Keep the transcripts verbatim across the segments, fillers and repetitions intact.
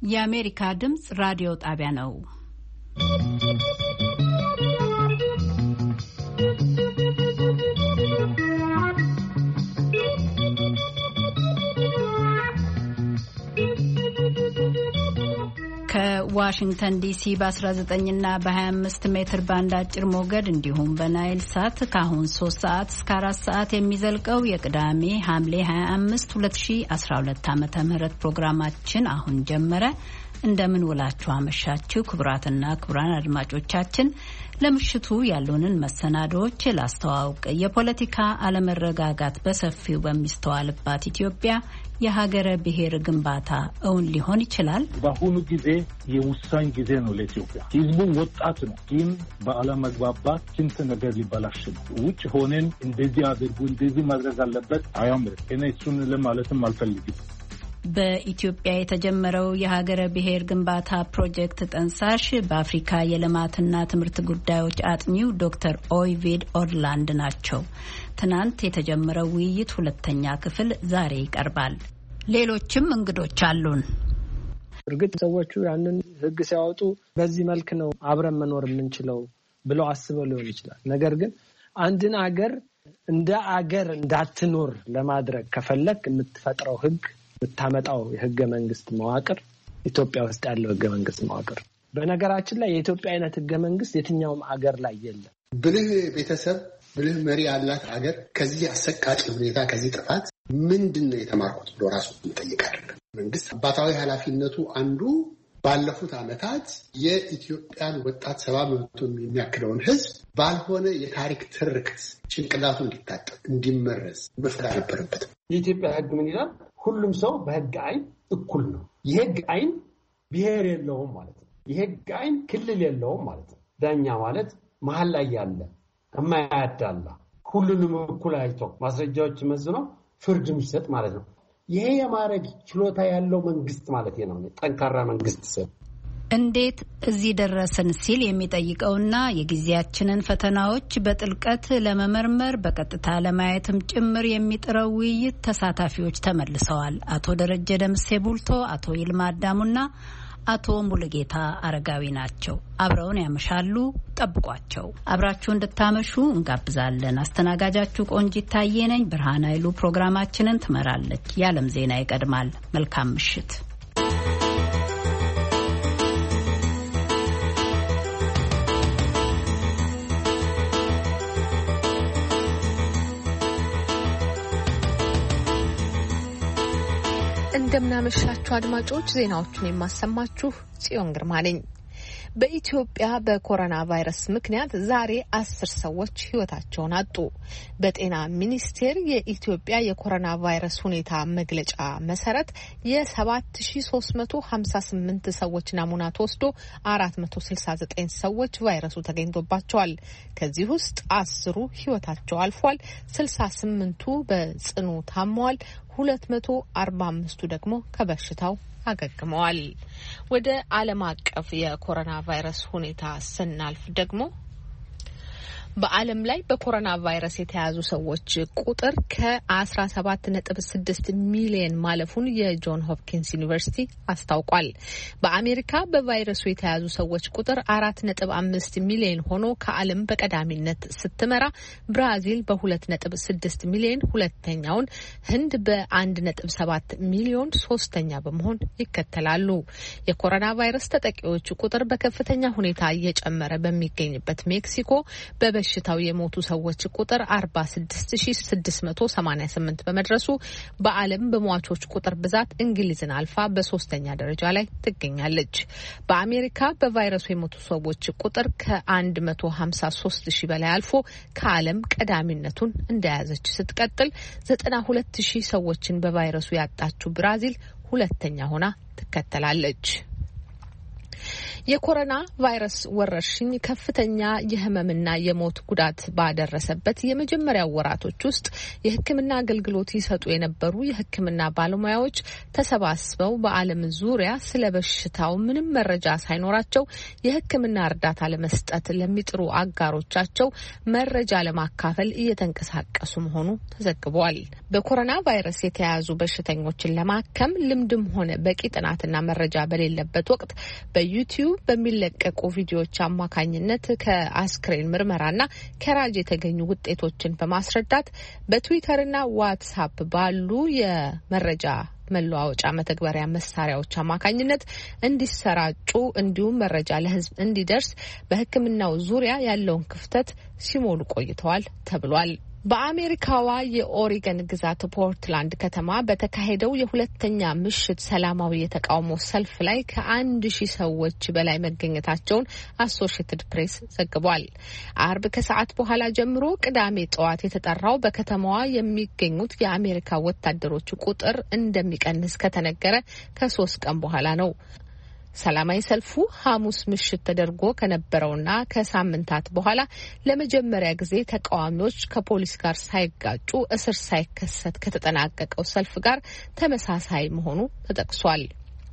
የአሜሪካ ድምጽ ራዲዮ ጣቢያ ነው። ከዋሽንግተን ዲሲ በ19 እና በ25 ሜትር ባንድ አጭር ሞገድ እንዲሁም በናይል ሳት ከአሁን ሶስት ሰዓት እስከ አራት ሰዓት የሚዘልቀው የቅዳሜ ሐምሌ ሃያ አምስት ሁለት ሺህ አስራ ሁለት ዓመተ ምህረት ፕሮግራማችን አሁን ጀመረ። እንደምን ውላችሁ አመሻችሁ ክቡራትና ክቡራን አድማጮቻችን። ለምሽቱ ያሉንን መሰናዶዎች ላስተዋውቅ። የፖለቲካ አለመረጋጋት በሰፊው በሚስተዋልባት ኢትዮጵያ የሀገረ ብሔር ግንባታ እውን ሊሆን ይችላል? በአሁኑ ጊዜ የውሳኔ ጊዜ ነው ለኢትዮጵያ። ህዝቡ ወጣት ነው፣ ግን በአለመግባባት ስንት ነገር ሊበላሽ ነው። ውጭ ሆነን እንደዚህ አድርጉ እንደዚህ ማድረግ አለበት አያምርም። እኔ እሱን ለማለትም አልፈልግም። በኢትዮጵያ የተጀመረው የሀገረ ብሔር ግንባታ ፕሮጀክት ጠንሳሽ በአፍሪካ የልማትና ትምህርት ጉዳዮች አጥኚው ዶክተር ኦይቬድ ኦርላንድ ናቸው። ትናንት የተጀመረው ውይይት ሁለተኛ ክፍል ዛሬ ይቀርባል። ሌሎችም እንግዶች አሉን። እርግጥ ሰዎቹ ያንን ህግ ሲያወጡ በዚህ መልክ ነው አብረን መኖር የምንችለው ብለው አስበው ሊሆን ይችላል። ነገር ግን አንድን አገር እንደ አገር እንዳትኖር ለማድረግ ከፈለክ የምትፈጥረው ህግ የምታመጣው የህገ መንግስት መዋቅር ኢትዮጵያ ውስጥ ያለው ህገ መንግስት መዋቅር። በነገራችን ላይ የኢትዮጵያ አይነት ህገ መንግስት የትኛውም አገር ላይ የለም። ብልህ ቤተሰብ ብልህ መሪ ያላት አገር ከዚህ አሰቃቂ ሁኔታ ከዚህ ጥፋት ምንድነው የተማርኩት ብሎ ራሱ ይጠይቃል። መንግስት አባታዊ ኃላፊነቱ አንዱ ባለፉት ዓመታት የኢትዮጵያን ወጣት ሰባ መቶ የሚያክለውን ህዝብ ባልሆነ የታሪክ ትርክት ጭንቅላቱ እንዲታጠብ እንዲመረዝ መፍቀድ ነበረበት። የኢትዮጵያ ህግ ምን ይላል? ሁሉም ሰው በህግ አይን እኩል ነው። የህግ አይን ብሔር የለውም ማለት ነው። የህግ አይን ክልል የለውም ማለት ነው። ዳኛ ማለት መሀል ላይ ያለ የማያዳላ ሁሉንም እኩል አይቶ ማስረጃዎች መዝኖ ፍርድ የሚሰጥ ማለት ነው። ይሄ የማድረግ ችሎታ ያለው መንግስት ማለት ነው። ጠንካራ መንግስት ሰው እንዴት እዚህ ደረሰን ሲል የሚጠይቀውና የጊዜያችንን ፈተናዎች በጥልቀት ለመመርመር በቀጥታ ለማየትም ጭምር የሚጥረው ውይይት ተሳታፊዎች ተመልሰዋል። አቶ ደረጀ ደምሴ ቡልቶ፣ አቶ ይልማ አዳሙና አቶ ሙሉጌታ አረጋዊ ናቸው። አብረውን ያመሻሉ። ጠብቋቸው። አብራችሁ እንድታመሹ እንጋብዛለን። አስተናጋጃችሁ ቆንጂት ታዬ ነኝ። ብርሃን ኃይሉ ፕሮግራማችንን ትመራለች። የዓለም ዜና ይቀድማል። መልካም ምሽት። እንደምናመሻችሁ አድማጮች፣ ዜናዎቹን የማሰማችሁ ጽዮን ግርማ ነኝ። በኢትዮጵያ በኮሮና ቫይረስ ምክንያት ዛሬ አስር ሰዎች ህይወታቸውን አጡ። በጤና ሚኒስቴር የኢትዮጵያ የኮሮና ቫይረስ ሁኔታ መግለጫ መሰረት የሰባት ሺህ ሶስት መቶ ሀምሳ ስምንት ሰዎች ናሙና ተወስዶ አራት መቶ ስልሳ ዘጠኝ ሰዎች ቫይረሱ ተገኝቶባቸዋል። ከዚህ ውስጥ አስሩ ህይወታቸው አልፏል። ስልሳ ስምንቱ በጽኑ ታመዋል። ሁለት መቶ አርባ አምስቱ ደግሞ ከበሽታው አገግመዋል። ወደ ዓለም አቀፍ የኮሮና ቫይረስ ሁኔታ ስናልፍ ደግሞ በዓለም ላይ በኮሮና ቫይረስ የተያዙ ሰዎች ቁጥር ከአስራ ሰባት ነጥብ ስድስት ሚሊዮን ማለፉን የጆን ሆፕኪንስ ዩኒቨርሲቲ አስታውቋል። በአሜሪካ በቫይረሱ የተያዙ ሰዎች ቁጥር አራት ነጥብ አምስት ሚሊዮን ሆኖ ከዓለም በቀዳሚነት ስትመራ፣ ብራዚል በሁለት ነጥብ ስድስት ሚሊዮን ሁለተኛውን፣ ህንድ በአንድ ነጥብ ሰባት ሚሊዮን ሶስተኛ በመሆን ይከተላሉ። የኮሮና ቫይረስ ተጠቂዎች ቁጥር በከፍተኛ ሁኔታ እየጨመረ በሚገኝበት ሜክሲኮ በ በሽታው የሞቱ ሰዎች ቁጥር አርባ ስድስት ሺህ ስድስት መቶ ሰማኒያ ስምንት በመድረሱ በዓለም በሟቾች ቁጥር ብዛት እንግሊዝን አልፋ በሶስተኛ ደረጃ ላይ ትገኛለች። በአሜሪካ በቫይረሱ የሞቱ ሰዎች ቁጥር ከአንድ መቶ ሀምሳ ሶስት ሺህ በላይ አልፎ ከዓለም ቀዳሚነቱን እንደያዘች ስትቀጥል ዘጠና ሁለት ሺህ ሰዎችን በቫይረሱ ያጣችው ብራዚል ሁለተኛ ሆና ትከተላለች። የኮሮና ቫይረስ ወረርሽኝ ከፍተኛ የህመምና የሞት ጉዳት ባደረሰበት የመጀመሪያው ወራቶች ውስጥ የሕክምና አገልግሎት ይሰጡ የነበሩ የሕክምና ባለሙያዎች ተሰባስበው በዓለም ዙሪያ ስለ በሽታው ምንም መረጃ ሳይኖራቸው የሕክምና እርዳታ ለመስጠት ለሚጥሩ አጋሮቻቸው መረጃ ለማካፈል እየተንቀሳቀሱ መሆኑ ተዘግቧል። በኮሮና ቫይረስ የተያዙ በሽተኞችን ለማከም ልምድም ሆነ በቂ ጥናትና መረጃ በሌለበት ወቅት በዩቲዩብ በሚለቀቁ ቪዲዮዎች አማካኝነት ከአስክሬን ምርመራና ከራጅ የተገኙ ውጤቶችን በማስረዳት በትዊተርና ዋትስአፕ ባሉ የመረጃ መለዋወጫ መተግበሪያ መሳሪያዎች አማካኝነት እንዲሰራጩ እንዲሁም መረጃ ለሕዝብ እንዲደርስ በሕክምናው ዙሪያ ያለውን ክፍተት ሲሞሉ ቆይተዋል ተብሏል። በአሜሪካዋ የኦሪገን ግዛት ፖርትላንድ ከተማ በተካሄደው የሁለተኛ ምሽት ሰላማዊ የተቃውሞ ሰልፍ ላይ ከአንድ ሺህ ሰዎች በላይ መገኘታቸውን አሶሺየትድ ፕሬስ ዘግቧል። አርብ ከሰዓት በኋላ ጀምሮ ቅዳሜ ጠዋት የተጠራው በከተማዋ የሚገኙት የአሜሪካ ወታደሮች ቁጥር እንደሚቀንስ ከተነገረ ከሶስት ቀን በኋላ ነው። ሰላማዊ ሰልፉ ሐሙስ ምሽት ተደርጎ ከነበረውና ከሳምንታት በኋላ ለመጀመሪያ ጊዜ ተቃዋሚዎች ከፖሊስ ጋር ሳይጋጩ እስር ሳይከሰት ከተጠናቀቀው ሰልፍ ጋር ተመሳሳይ መሆኑ ተጠቅሷል።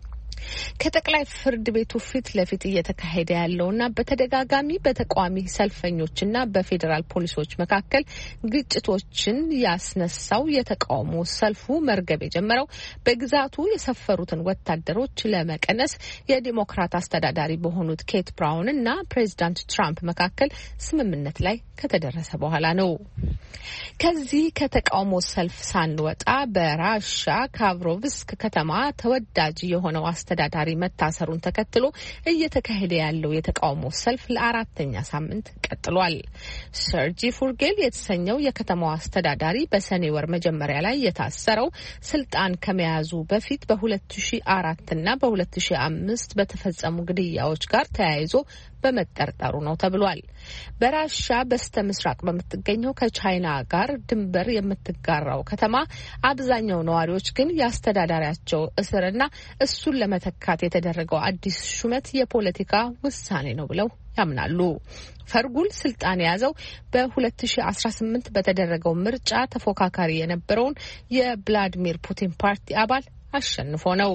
ከጠቅላይ ፍርድ ቤቱ ፊት ለፊት እየተካሄደ ያለውና በተደጋጋሚ በተቃዋሚ ሰልፈኞችና በፌዴራል ፖሊሶች መካከል ግጭቶችን ያስነሳው የተቃውሞ ሰልፉ መርገብ የጀመረው በግዛቱ የሰፈሩትን ወታደሮች ለመቀነስ የዲሞክራት አስተዳዳሪ በሆኑት ኬት ብራውን እና ፕሬዚዳንት ትራምፕ መካከል ስምምነት ላይ ከተደረሰ በኋላ ነው። ከዚህ ከተቃውሞ ሰልፍ ሳንወጣ በራሻ ካብሮቭስክ ከተማ ተወዳጅ የሆነው አስተዳዳሪ መታሰሩን ተከትሎ እየተካሄደ ያለው የተቃውሞ ሰልፍ ለአራተኛ ሳምንት ቀጥሏል። ሰርጂ ፉርጌል የተሰኘው የከተማው አስተዳዳሪ በሰኔ ወር መጀመሪያ ላይ የታሰረው ስልጣን ከመያዙ በፊት በሁለት ሺህ አራት እና በሁለት ሺህ አምስት በተፈጸሙ ግድያዎች ጋር ተያይዞ በመጠርጠሩ ነው ተብሏል። በራሻ በስተ ምስራቅ በምትገኘው ከቻይና ጋር ድንበር የምትጋራው ከተማ አብዛኛው ነዋሪዎች ግን የአስተዳዳሪያቸው እስርና እሱን ለመተካት የተደረገው አዲስ ሹመት የፖለቲካ ውሳኔ ነው ብለው ያምናሉ። ፈርጉል ስልጣን የያዘው በሁለት ሺህ አስራ ስምንት በተደረገው ምርጫ ተፎካካሪ የነበረውን የቭላዲሚር ፑቲን ፓርቲ አባል አሸንፎ ነው።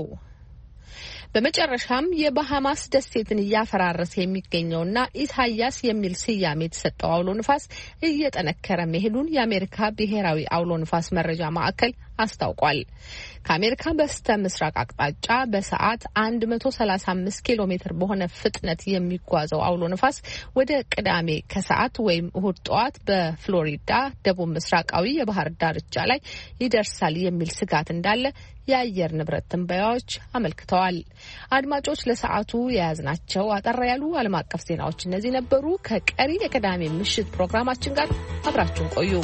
በመጨረሻም የባሃማስ ደሴትን እያፈራረሰ የሚገኘውና ኢሳያስ የሚል ስያሜ የተሰጠው አውሎ ንፋስ እየጠነከረ መሄዱን የአሜሪካ ብሔራዊ አውሎ ንፋስ መረጃ ማዕከል አስታውቋል። ከአሜሪካ በስተ ምስራቅ አቅጣጫ በሰዓት መቶ ሰላሳ አምስት ኪሎ ሜትር በሆነ ፍጥነት የሚጓዘው አውሎ ንፋስ ወደ ቅዳሜ ከሰዓት ወይም እሁድ ጠዋት በፍሎሪዳ ደቡብ ምስራቃዊ የባህር ዳርቻ ላይ ይደርሳል የሚል ስጋት እንዳለ የአየር ንብረት ትንበያዎች አመልክተዋል። አድማጮች፣ ለሰዓቱ የያዝናቸው አጠር ያሉ ዓለም አቀፍ ዜናዎች እነዚህ ነበሩ። ከቀሪ የቅዳሜ ምሽት ፕሮግራማችን ጋር አብራችሁን ቆዩ።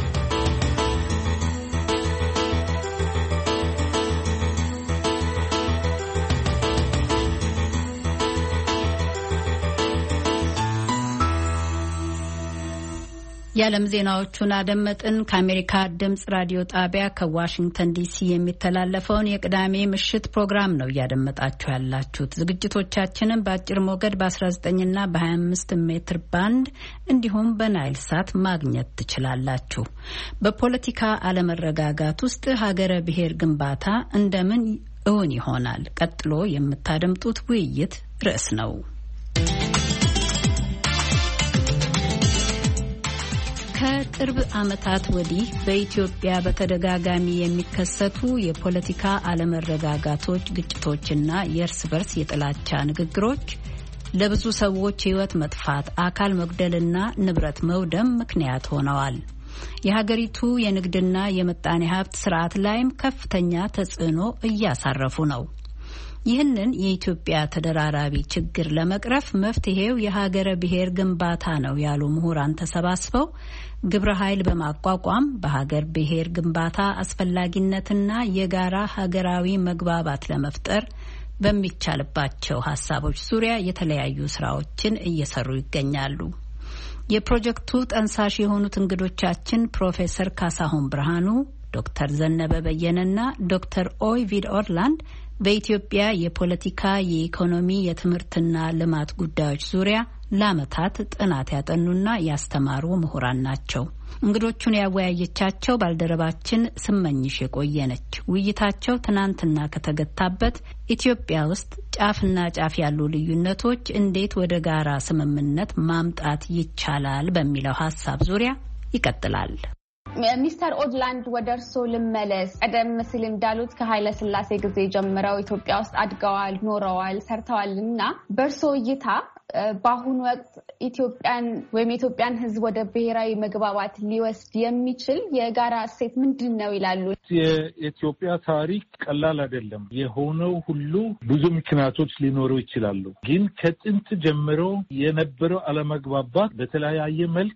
የዓለም ዜናዎቹን አደመጥን። ከአሜሪካ ድምጽ ራዲዮ ጣቢያ ከዋሽንግተን ዲሲ የሚተላለፈውን የቅዳሜ ምሽት ፕሮግራም ነው እያደመጣችሁ ያላችሁት። ዝግጅቶቻችንን በአጭር ሞገድ በ19 እና በ25 ሜትር ባንድ እንዲሁም በናይል ሳት ማግኘት ትችላላችሁ። በፖለቲካ አለመረጋጋት ውስጥ ሀገረ ብሔር ግንባታ እንደምን እውን ይሆናል? ቀጥሎ የምታደምጡት ውይይት ርዕስ ነው። ከቅርብ ዓመታት ወዲህ በኢትዮጵያ በተደጋጋሚ የሚከሰቱ የፖለቲካ አለመረጋጋቶች፣ ግጭቶችና የእርስ በርስ የጥላቻ ንግግሮች ለብዙ ሰዎች ሕይወት መጥፋት፣ አካል መጉደልና ንብረት መውደም ምክንያት ሆነዋል። የሀገሪቱ የንግድና የምጣኔ ሀብት ስርዓት ላይም ከፍተኛ ተጽዕኖ እያሳረፉ ነው። ይህንን የኢትዮጵያ ተደራራቢ ችግር ለመቅረፍ መፍትሄው የሀገረ ብሔር ግንባታ ነው ያሉ ምሁራን ተሰባስበው ግብረ ኃይል በማቋቋም በሀገር ብሔር ግንባታ አስፈላጊነትና የጋራ ሀገራዊ መግባባት ለመፍጠር በሚቻልባቸው ሀሳቦች ዙሪያ የተለያዩ ስራዎችን እየሰሩ ይገኛሉ። የፕሮጀክቱ ጠንሳሽ የሆኑት እንግዶቻችን ፕሮፌሰር ካሳሁን ብርሃኑ፣ ዶክተር ዘነበ በየነና ዶክተር ኦይቪድ ኦርላንድ በኢትዮጵያ የፖለቲካ፣ የኢኮኖሚ፣ የትምህርትና ልማት ጉዳዮች ዙሪያ ለዓመታት ጥናት ያጠኑና ያስተማሩ ምሁራን ናቸው። እንግዶቹን ያወያየቻቸው ባልደረባችን ስመኝሽ የቆየነች። ውይይታቸው ትናንትና ከተገታበት ኢትዮጵያ ውስጥ ጫፍና ጫፍ ያሉ ልዩነቶች እንዴት ወደ ጋራ ስምምነት ማምጣት ይቻላል በሚለው ሀሳብ ዙሪያ ይቀጥላል። ሚስተር ኦድላንድ ወደ እርስዎ ልመለስ። ቀደም ሲል እንዳሉት ከኃይለ ሥላሴ ጊዜ ጀምረው ኢትዮጵያ ውስጥ አድገዋል፣ ኖረዋል፣ ሰርተዋልና በእርስዎ እይታ በአሁኑ ወቅት ኢትዮጵያን ወይም የኢትዮጵያን ሕዝብ ወደ ብሔራዊ መግባባት ሊወስድ የሚችል የጋራ እሴት ምንድን ነው ይላሉ? የኢትዮጵያ ታሪክ ቀላል አይደለም። የሆነው ሁሉ ብዙ ምክንያቶች ሊኖሩ ይችላሉ። ግን ከጥንት ጀምሮ የነበረው አለመግባባት በተለያየ መልክ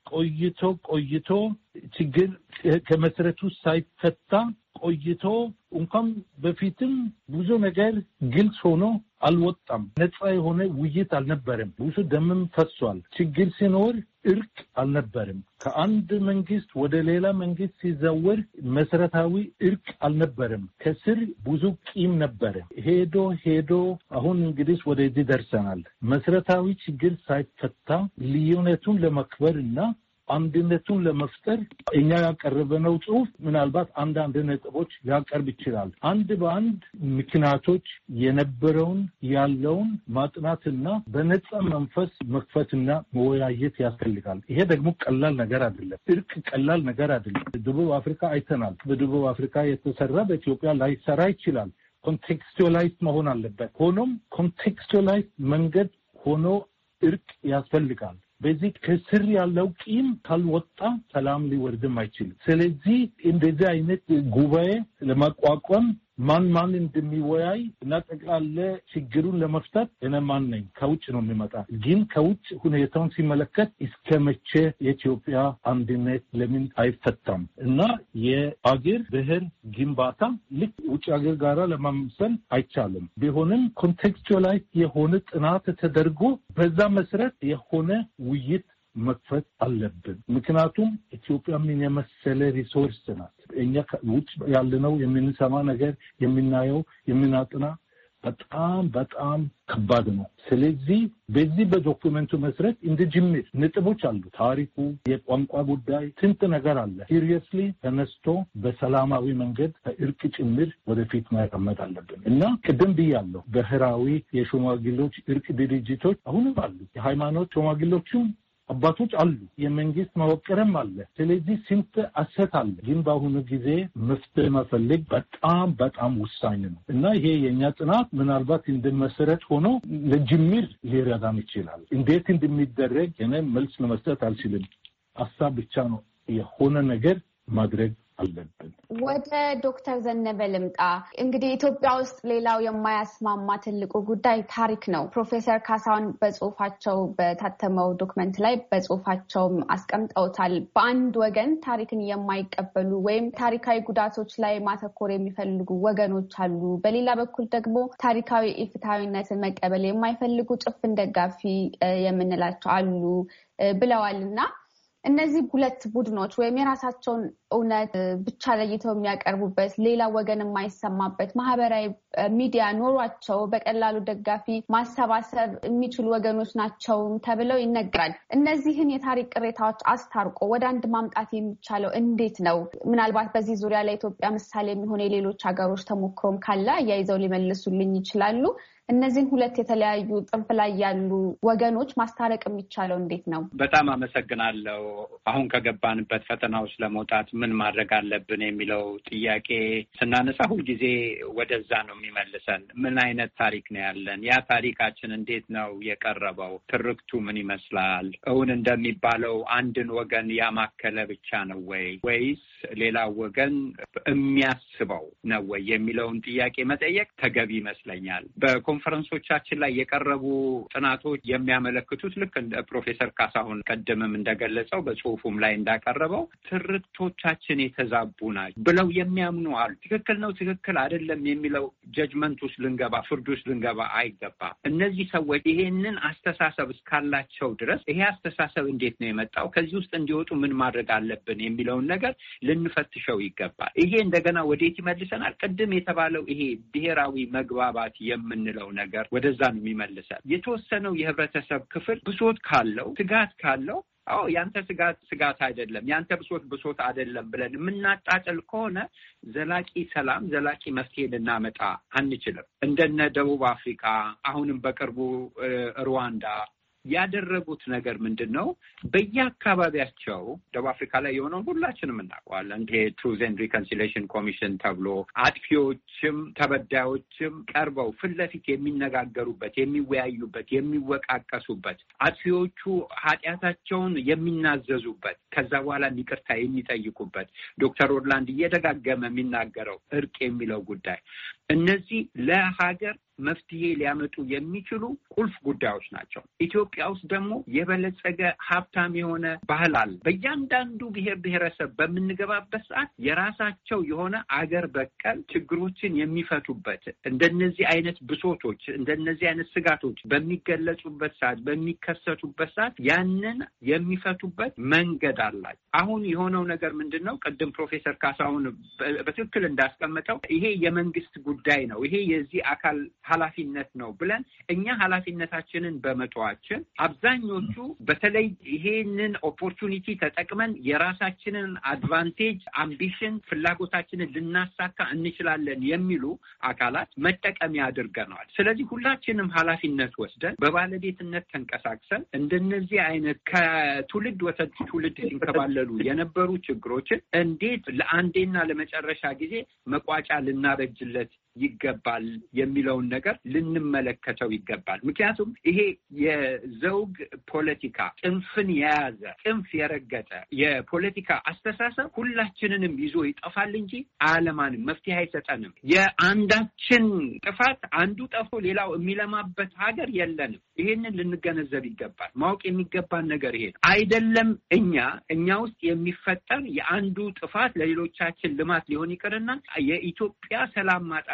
ቆይቶ ቆይቶ ችግር ከመሰረቱ ሳይፈታ ቆይቶ እንኳን በፊትም ብዙ ነገር ግልጽ ሆኖ አልወጣም። ነፃ የሆነ ውይይት አልነበረም። ብዙ ደምም ፈሷል። ችግር ሲኖር እርቅ አልነበረም። ከአንድ መንግስት ወደ ሌላ መንግስት ሲዘወር መሰረታዊ እርቅ አልነበረም። ከስር ብዙ ቂም ነበረ። ሄዶ ሄዶ አሁን እንግዲህ ወደዚህ ደርሰናል። መሰረታዊ ችግር ሳይፈታ ልዩነቱን ለማክበር እና አንድነቱን ለመፍጠር እኛ ያቀረበነው ጽሁፍ ምናልባት አንዳንድ ነጥቦች ሊያቀርብ ይችላል። አንድ በአንድ ምክንያቶች የነበረውን ያለውን ማጥናትና በነጻ መንፈስ መክፈትና መወያየት ያስፈልጋል። ይሄ ደግሞ ቀላል ነገር አይደለም። እርቅ ቀላል ነገር አይደለም። ደቡብ አፍሪካ አይተናል። በደቡብ አፍሪካ የተሰራ በኢትዮጵያ ላይሰራ ይችላል። ኮንቴክስቹዋላይዝ መሆን አለበት። ሆኖም ኮንቴክስቹዋላይዝ መንገድ ሆኖ እርቅ ያስፈልጋል። በዚህ ከስር ያለው ቂም ካልወጣ ሰላም ሊወርድም አይችልም። ስለዚህ እንደዚህ አይነት ጉባኤ ለማቋቋም ማን ማን እንደሚወያይ እና ጠቅላላ ችግሩን ለመፍታት እኔ ማን ነኝ? ከውጭ ነው የሚመጣ። ግን ከውጭ ሁኔታውን ሲመለከት እስከ መቼ የኢትዮጵያ አንድነት ለምን አይፈታም? እና የአገር ብሔር ግንባታ ልክ ውጭ ሀገር ጋራ ለማምሰል አይቻልም። ቢሆንም ኮንቴክስቹዋላይዝ የሆነ ጥናት ተደርጎ በዛ መሰረት የሆነ ውይይት መክፈት አለብን። ምክንያቱም ኢትዮጵያ ምን የመሰለ ሪሶርስ ናት። እኛ ውጭ ያለነው የምንሰማ ነገር የምናየው የምናጥና በጣም በጣም ከባድ ነው። ስለዚህ በዚህ በዶክመንቱ መሰረት እንደ ጅምር ነጥቦች አሉ። ታሪኩ፣ የቋንቋ ጉዳይ፣ ስንት ነገር አለ። ሲሪየስሊ ተነስቶ በሰላማዊ መንገድ በእርቅ ጭምር ወደፊት ማቀመጥ አለብን እና ቅድም ብያለሁ፣ ብሔራዊ የሽማግሌዎች እርቅ ድርጅቶች አሁንም አሉ። የሃይማኖት ሽማግሌዎችም አባቶች አሉ። የመንግስት መዋቅርም አለ። ስለዚህ ስንት አሰት አለ። ግን በአሁኑ ጊዜ መፍትሄ መፈለግ በጣም በጣም ወሳኝ ነው እና ይሄ የኛ ጥናት ምናልባት እንደመሰረት ሆኖ ለጅምር ሊረዳን ይችላል። እንዴት እንደሚደረግ እኔ መልስ ለመስጠት አልችልም። ሀሳብ ብቻ ነው። የሆነ ነገር ማድረግ አለብን። ወደ ዶክተር ዘነበ ልምጣ። እንግዲህ ኢትዮጵያ ውስጥ ሌላው የማያስማማ ትልቁ ጉዳይ ታሪክ ነው። ፕሮፌሰር ካሳሁን በጽሁፋቸው በታተመው ዶክመንት ላይ በጽሁፋቸውም አስቀምጠውታል። በአንድ ወገን ታሪክን የማይቀበሉ ወይም ታሪካዊ ጉዳቶች ላይ ማተኮር የሚፈልጉ ወገኖች አሉ። በሌላ በኩል ደግሞ ታሪካዊ ኢፍትሐዊነትን መቀበል የማይፈልጉ ጭፍን ደጋፊ የምንላቸው አሉ ብለዋልና እነዚህ ሁለት ቡድኖች ወይም የራሳቸውን እውነት ብቻ ለይተው የሚያቀርቡበት ሌላ ወገን የማይሰማበት ማህበራዊ ሚዲያ ኖሯቸው በቀላሉ ደጋፊ ማሰባሰብ የሚችሉ ወገኖች ናቸው ተብለው ይነገራል። እነዚህን የታሪክ ቅሬታዎች አስታርቆ ወደ አንድ ማምጣት የሚቻለው እንዴት ነው? ምናልባት በዚህ ዙሪያ ለኢትዮጵያ ምሳሌ የሚሆን የሌሎች ሀገሮች ተሞክሮም ካለ አያይዘው ሊመልሱልኝ ይችላሉ። እነዚህን ሁለት የተለያዩ ጥንፍ ላይ ያሉ ወገኖች ማስታረቅ የሚቻለው እንዴት ነው? በጣም አመሰግናለሁ። አሁን ከገባንበት ፈተናዎች ለመውጣት ምን ማድረግ አለብን የሚለው ጥያቄ ስናነሳ ሁልጊዜ ወደዛ ነው የሚመልሰን። ምን አይነት ታሪክ ነው ያለን? ያ ታሪካችን እንዴት ነው የቀረበው? ትርክቱ ምን ይመስላል? እውን እንደሚባለው አንድን ወገን ያማከለ ብቻ ነው ወይ ወይስ ሌላ ወገን የሚያስበው ነው ወይ የሚለውን ጥያቄ መጠየቅ ተገቢ ይመስለኛል። በኮንፈረንስ በኮንፈረንሶቻችን ላይ የቀረቡ ጥናቶች የሚያመለክቱት ልክ እንደ ፕሮፌሰር ካሳሁን ቀደምም እንደገለጸው በጽሁፉም ላይ እንዳቀረበው ትርክቶቻችን የተዛቡ ናቸው ብለው የሚያምኑ አሉ። ትክክል ነው ትክክል አይደለም የሚለው ጀጅመንት ውስጥ ልንገባ ፍርድ ውስጥ ልንገባ አይገባም። እነዚህ ሰዎች ይሄንን አስተሳሰብ እስካላቸው ድረስ ይሄ አስተሳሰብ እንዴት ነው የመጣው፣ ከዚህ ውስጥ እንዲወጡ ምን ማድረግ አለብን የሚለውን ነገር ልንፈትሸው ይገባል። ይሄ እንደገና ወዴት ይመልሰናል? ቅድም የተባለው ይሄ ብሔራዊ መግባባት የምንለው ነገር ወደዛ ነው የሚመልሰን። የተወሰነው የህብረተሰብ ክፍል ብሶት ካለው ስጋት ካለው አዎ ያንተ ስጋት ስጋት አይደለም ያንተ ብሶት ብሶት አይደለም ብለን የምናጣጥል ከሆነ ዘላቂ ሰላም ዘላቂ መፍትሄ ልናመጣ አንችልም። እንደነ ደቡብ አፍሪካ አሁንም በቅርቡ ሩዋንዳ ያደረጉት ነገር ምንድነው? በየአካባቢያቸው ደቡብ አፍሪካ ላይ የሆነውን ሁላችንም እናውቀዋለን። ይሄ ትሩዝ ኤንድ ሪኮንሲሊዬሽን ኮሚሽን ተብሎ አጥፊዎችም ተበዳዮችም ቀርበው ፊት ለፊት የሚነጋገሩበት፣ የሚወያዩበት፣ የሚወቃቀሱበት፣ አጥፊዎቹ ኃጢአታቸውን የሚናዘዙበት፣ ከዛ በኋላ ይቅርታ የሚጠይቁበት ዶክተር ኦርላንድ እየደጋገመ የሚናገረው እርቅ የሚለው ጉዳይ እነዚህ ለሀገር መፍትሄ ሊያመጡ የሚችሉ ቁልፍ ጉዳዮች ናቸው። ኢትዮጵያ ውስጥ ደግሞ የበለጸገ ሀብታም የሆነ ባህል አለ። በእያንዳንዱ ብሔር ብሔረሰብ በምንገባበት ሰዓት የራሳቸው የሆነ አገር በቀል ችግሮችን የሚፈቱበት እንደነዚህ አይነት ብሶቶች እንደነዚህ አይነት ስጋቶች በሚገለጹበት ሰዓት በሚከሰቱበት ሰዓት ያንን የሚፈቱበት መንገድ አላቸው። አሁን የሆነው ነገር ምንድነው? ቅድም ፕሮፌሰር ካሳሁን በትክክል እንዳስቀመጠው ይሄ የመንግስት ጉዳይ ነው፣ ይሄ የዚህ አካል ኃላፊነት ነው ብለን እኛ ኃላፊነታችንን በመተዋችን አብዛኞቹ በተለይ ይሄንን ኦፖርቹኒቲ ተጠቅመን የራሳችንን አድቫንቴጅ አምቢሽን ፍላጎታችንን ልናሳካ እንችላለን የሚሉ አካላት መጠቀሚያ አድርገናል። ስለዚህ ሁላችንም ኃላፊነት ወስደን በባለቤትነት ተንቀሳቅሰን እንደነዚህ አይነት ከትውልድ ወደ ትውልድ ሲንከባለሉ የነበሩ ችግሮችን እንዴት ለአንዴና ለመጨረሻ ጊዜ መቋጫ ልናበጅለት ይገባል የሚለውን ነገር ልንመለከተው ይገባል። ምክንያቱም ይሄ የዘውግ ፖለቲካ ጽንፍን የያዘ ጽንፍ የረገጠ የፖለቲካ አስተሳሰብ ሁላችንንም ይዞ ይጠፋል እንጂ ዓለማንም መፍትሄ አይሰጠንም። የአንዳችን ጥፋት አንዱ ጠፍቶ ሌላው የሚለማበት ሀገር የለንም። ይሄንን ልንገነዘብ ይገባል። ማወቅ የሚገባን ነገር ይሄ ነው። አይደለም እኛ እኛ ውስጥ የሚፈጠር የአንዱ ጥፋት ለሌሎቻችን ልማት ሊሆን ይቀርና የኢትዮጵያ ሰላም ማጣትና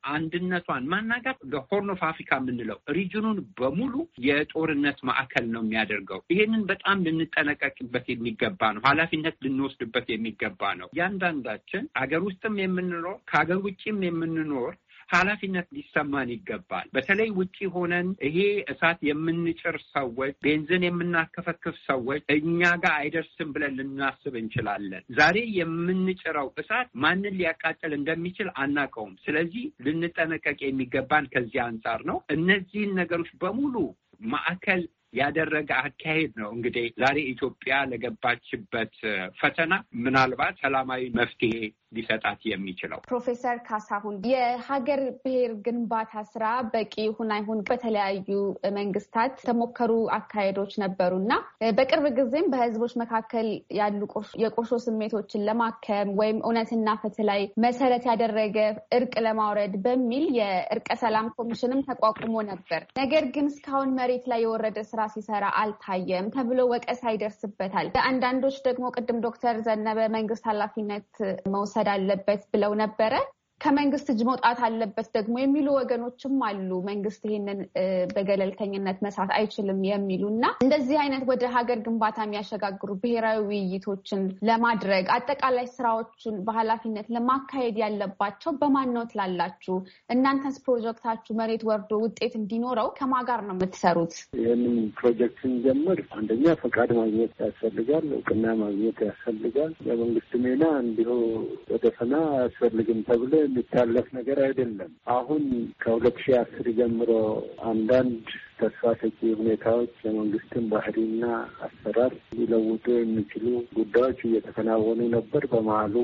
አንድነቷን ማናጋት በሆርን ኦፍ አፍሪካ የምንለው ሪጅኑን በሙሉ የጦርነት ማዕከል ነው የሚያደርገው። ይሄንን በጣም ልንጠነቀቅበት የሚገባ ነው። ኃላፊነት ልንወስድበት የሚገባ ነው። ያንዳንዳችን ሀገር ውስጥም የምንኖር ከሀገር ውጭም የምንኖር ኃላፊነት ሊሰማን ይገባል። በተለይ ውጪ ሆነን ይሄ እሳት የምንጭር ሰዎች፣ ቤንዚን የምናከፈክፍ ሰዎች እኛ ጋር አይደርስም ብለን ልናስብ እንችላለን። ዛሬ የምንጭረው እሳት ማንን ሊያቃጥል እንደሚችል አናውቀውም። ስለዚህ ልንጠነቀቅ የሚገባን ከዚህ አንጻር ነው። እነዚህን ነገሮች በሙሉ ማዕከል ያደረገ አካሄድ ነው እንግዲህ ዛሬ ኢትዮጵያ ለገባችበት ፈተና ምናልባት ሰላማዊ መፍትሄ ሊሰጣት የሚችለው። ፕሮፌሰር ካሳሁን የሀገር ብሔር ግንባታ ስራ በቂ ይሁን አይሁን በተለያዩ መንግስታት የተሞከሩ አካሄዶች ነበሩና በቅርብ ጊዜም በህዝቦች መካከል ያሉ የቆሾ ስሜቶችን ለማከም ወይም እውነትና ፍትህ ላይ መሰረት ያደረገ እርቅ ለማውረድ በሚል የእርቀ ሰላም ኮሚሽንም ተቋቁሞ ነበር። ነገር ግን እስካሁን መሬት ላይ የወረደ ስራ ሲሰራ አልታየም ተብሎ ወቀሳ ይደርስበታል። አንዳንዶች ደግሞ ቅድም ዶክተር ዘነበ መንግስት ኃላፊነት መውሰድ አለበት ብለው ነበረ። ከመንግስት እጅ መውጣት አለበት ደግሞ የሚሉ ወገኖችም አሉ። መንግስት ይሄንን በገለልተኝነት መስራት አይችልም የሚሉና እንደዚህ አይነት ወደ ሀገር ግንባታ የሚያሸጋግሩ ብሔራዊ ውይይቶችን ለማድረግ አጠቃላይ ስራዎችን በኃላፊነት ለማካሄድ ያለባቸው በማን ነው ትላላችሁ? እናንተስ ፕሮጀክታችሁ መሬት ወርዶ ውጤት እንዲኖረው ከማን ጋር ነው የምትሰሩት? ይህንን ፕሮጀክት ስንጀምር አንደኛ ፈቃድ ማግኘት ያስፈልጋል፣ እውቅና ማግኘት ያስፈልጋል። የመንግስት ሚና እንዲሁ ወደ ፈና አያስፈልግም ተብሎ የሚታለፍ ነገር አይደለም። አሁን ከሁለት ሺህ አስር ጀምሮ አንዳንድ ተስፋ ሰጪ ሁኔታዎች የመንግስትን ባህሪና አሰራር ሊለውጡ የሚችሉ ጉዳዮች እየተከናወኑ ነበር። በመሀሉ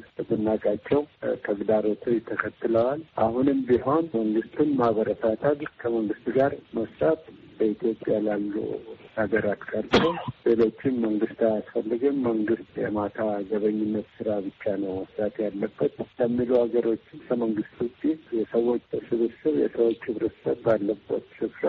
ብናቃቸው ተግዳሮቶች ተከትለዋል። አሁንም ቢሆን መንግስትን ማበረታታት፣ ከመንግስት ጋር መስራት በኢትዮጵያ ላሉ ሀገራት ቀርቶ ሌሎችም መንግስት አያስፈልግም፣ መንግስት የማታ ዘበኝነት ስራ ብቻ ነው መስራት ያለበት ከሚሉ ሀገሮች ከመንግስት ውጭ የሰዎች ስብስብ የሰዎች ህብረተሰብ ባለበት ስፍራ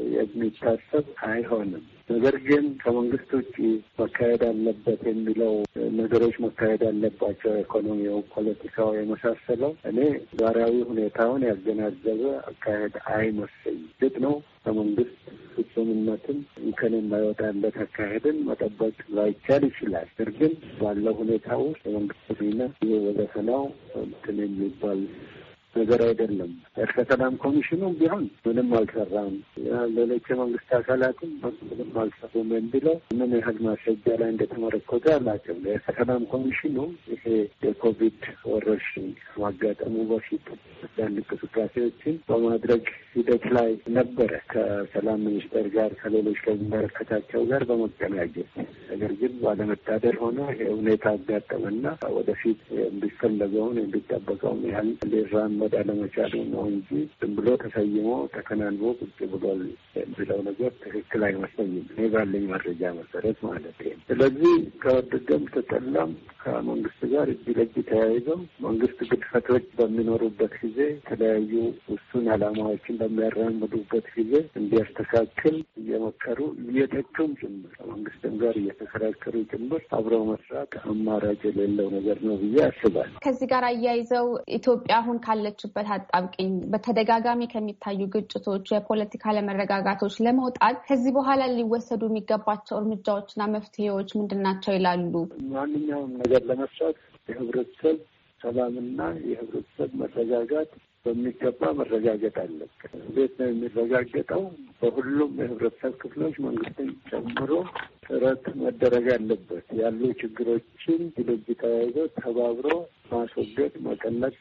የሚታሰብ አይሆንም። ነገር ግን ከመንግስት ውጭ መካሄድ አለበት የሚለው ነገሮች መካሄድ አለባቸው። ኢኮኖሚው፣ ፖለቲካው የመሳሰለው እኔ ዛሬያዊ ሁኔታውን ያገናዘበ አካሄድ አይመስለኝም። ግጥ ነው ከመንግስት ፍጹምነትን እንከን የማይወጣለት አካሄድን መጠበቅ ላይቻል ይችላል። ነገር ግን ባለው ሁኔታ ውስጥ የመንግስት ሚና ይህ ወደ ሰላው እንትን የሚባል ነገር አይደለም። ከሰላም ኮሚሽኑ ቢሆን ምንም አልሰራም፣ ሌሎች የመንግስት አካላትም ምንም አልሰሩም የሚለው ምን ያህል ማስረጃ ላይ እንደተመረኮዘ አላውቅም። ከሰላም ኮሚሽኑ ይሄ የኮቪድ ወረርሽኝ ማጋጠሙ በፊት አንዳንድ እንቅስቃሴዎችን በማድረግ ሂደት ላይ ነበረ ከሰላም ሚኒስቴር ጋር ከሌሎች ከሚመለከታቸው ጋር በመቀናጀት። ነገር ግን ባለመታደል ሆነ ይሄ ሁኔታ አጋጠመና ወደፊት የሚፈለገውን የሚጠበቀውን ያህል ሊራመድ አለመቻሉ ነው እንጂ ዝም ብሎ ተሰይሞ ተከናንቦ ቁጭ ብሏል የሚለው ነገር ትክክል አይመስለኝም፣ እኔ ባለኝ መረጃ መሰረት ማለት ነው። ስለዚህ ከወደደም ተጠላም ከመንግስት ጋር እጅ ለእጅ ተያይዘው መንግስት ግድፈቶች በሚኖሩበት ጊዜ የተለያዩ ውሱን ዓላማዎችን በሚያራምዱበት ጊዜ እንዲያስተካክል እየመከሩ እየተቹም ጭምር ከመንግስትም ጋር እየተከራከሩ ጭምር አብረው መስራት አማራጭ የሌለው ነገር ነው ብዬ አስባለሁ። ከዚህ ጋር አያይዘው ኢትዮጵያ አሁን ካለችበት አጣብቂኝ በተደጋጋሚ ከሚታዩ ግጭቶች፣ የፖለቲካ አለመረጋጋቶች ለመውጣት ከዚህ በኋላ ሊወሰዱ የሚገባቸው እርምጃዎችና መፍትሄዎች ምንድን ናቸው ይላሉ? ማንኛውም ነገር ለመስራት የህብረተሰብ ሰላምና የህብረተሰብ መረጋጋት በሚገባ መረጋገጥ አለበት። እንዴት ነው የሚረጋገጠው? በሁሉም የህብረተሰብ ክፍሎች መንግስትን ጨምሮ ጥረት መደረግ አለበት። ያሉ ችግሮችን ልጅ ተያይዞ ተባብሮ ማስወገድ መቀነስ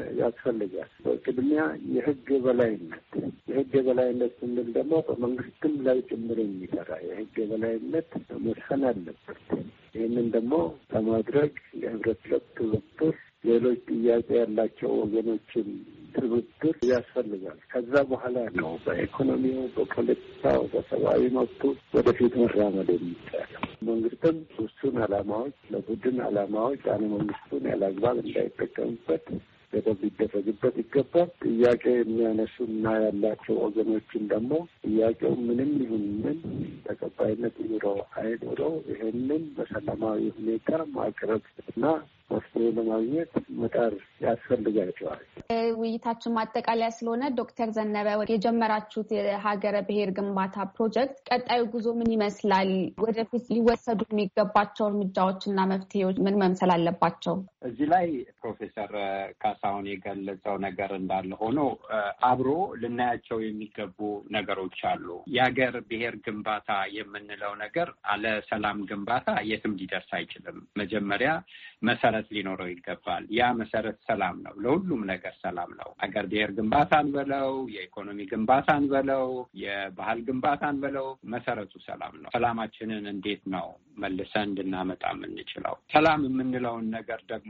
ያስፈልጋል። በቅድሚያ የህግ የበላይነት የህግ የበላይነት ስንል ደግሞ በመንግስትም ላይ ጭምር የሚሰራ የህግ የበላይነት መስፈን አለበት። ይህንን ደግሞ ለማድረግ የህብረተሰብ ትብብር፣ ሌሎች ጥያቄ ያላቸው ወገኖችን ትብብር ያስፈልጋል። ከዛ በኋላ ነው በኢኮኖሚው፣ በፖለቲካው፣ በሰብአዊ መብቱ ወደፊት መራመድ የሚቻለው። መንግስትም እሱን ዓላማዎች ለቡድን ዓላማዎች ጣነ መንግስቱን ያላግባብ እንዳይጠቀምበት ገደብ ሊደረግበት ይገባል። ጥያቄ የሚያነሱና ያላቸው ወገኖችን ደግሞ ጥያቄው ምንም ይሁን ምን ተቀባይነት ይኑረው አይኑረው ይህንን በሰላማዊ ሁኔታ ማቅረብ እና መፍትሄ ለማግኘት መጣር ያስፈልጋቸዋል። ውይይታችን ማጠቃለያ ስለሆነ ዶክተር ዘነበ የጀመራችሁት የሀገረ ብሔር ግንባታ ፕሮጀክት ቀጣዩ ጉዞ ምን ይመስላል? ወደፊት ሊወሰዱ የሚገባቸው እርምጃዎች እና መፍትሄዎች ምን መምሰል አለባቸው? እዚህ ላይ ፕሮፌሰር ካሳሁን የገለጸው ነገር እንዳለ ሆኖ አብሮ ልናያቸው የሚገቡ ነገሮች አሉ። የሀገር ብሔር ግንባታ የምንለው ነገር አለ ሰላም ግንባታ የትም ሊደርስ አይችልም። መጀመሪያ መሰረት ሊኖረው ይገባል። ያ መሰረት ሰላም ነው። ለሁሉም ነገር ሰላም ነው። አገር ብሔር ግንባታን በለው፣ የኢኮኖሚ ግንባታን በለው፣ የባህል ግንባታን በለው፣ መሰረቱ ሰላም ነው። ሰላማችንን እንዴት ነው መልሰን እንድናመጣ የምንችለው? ሰላም የምንለውን ነገር ደግሞ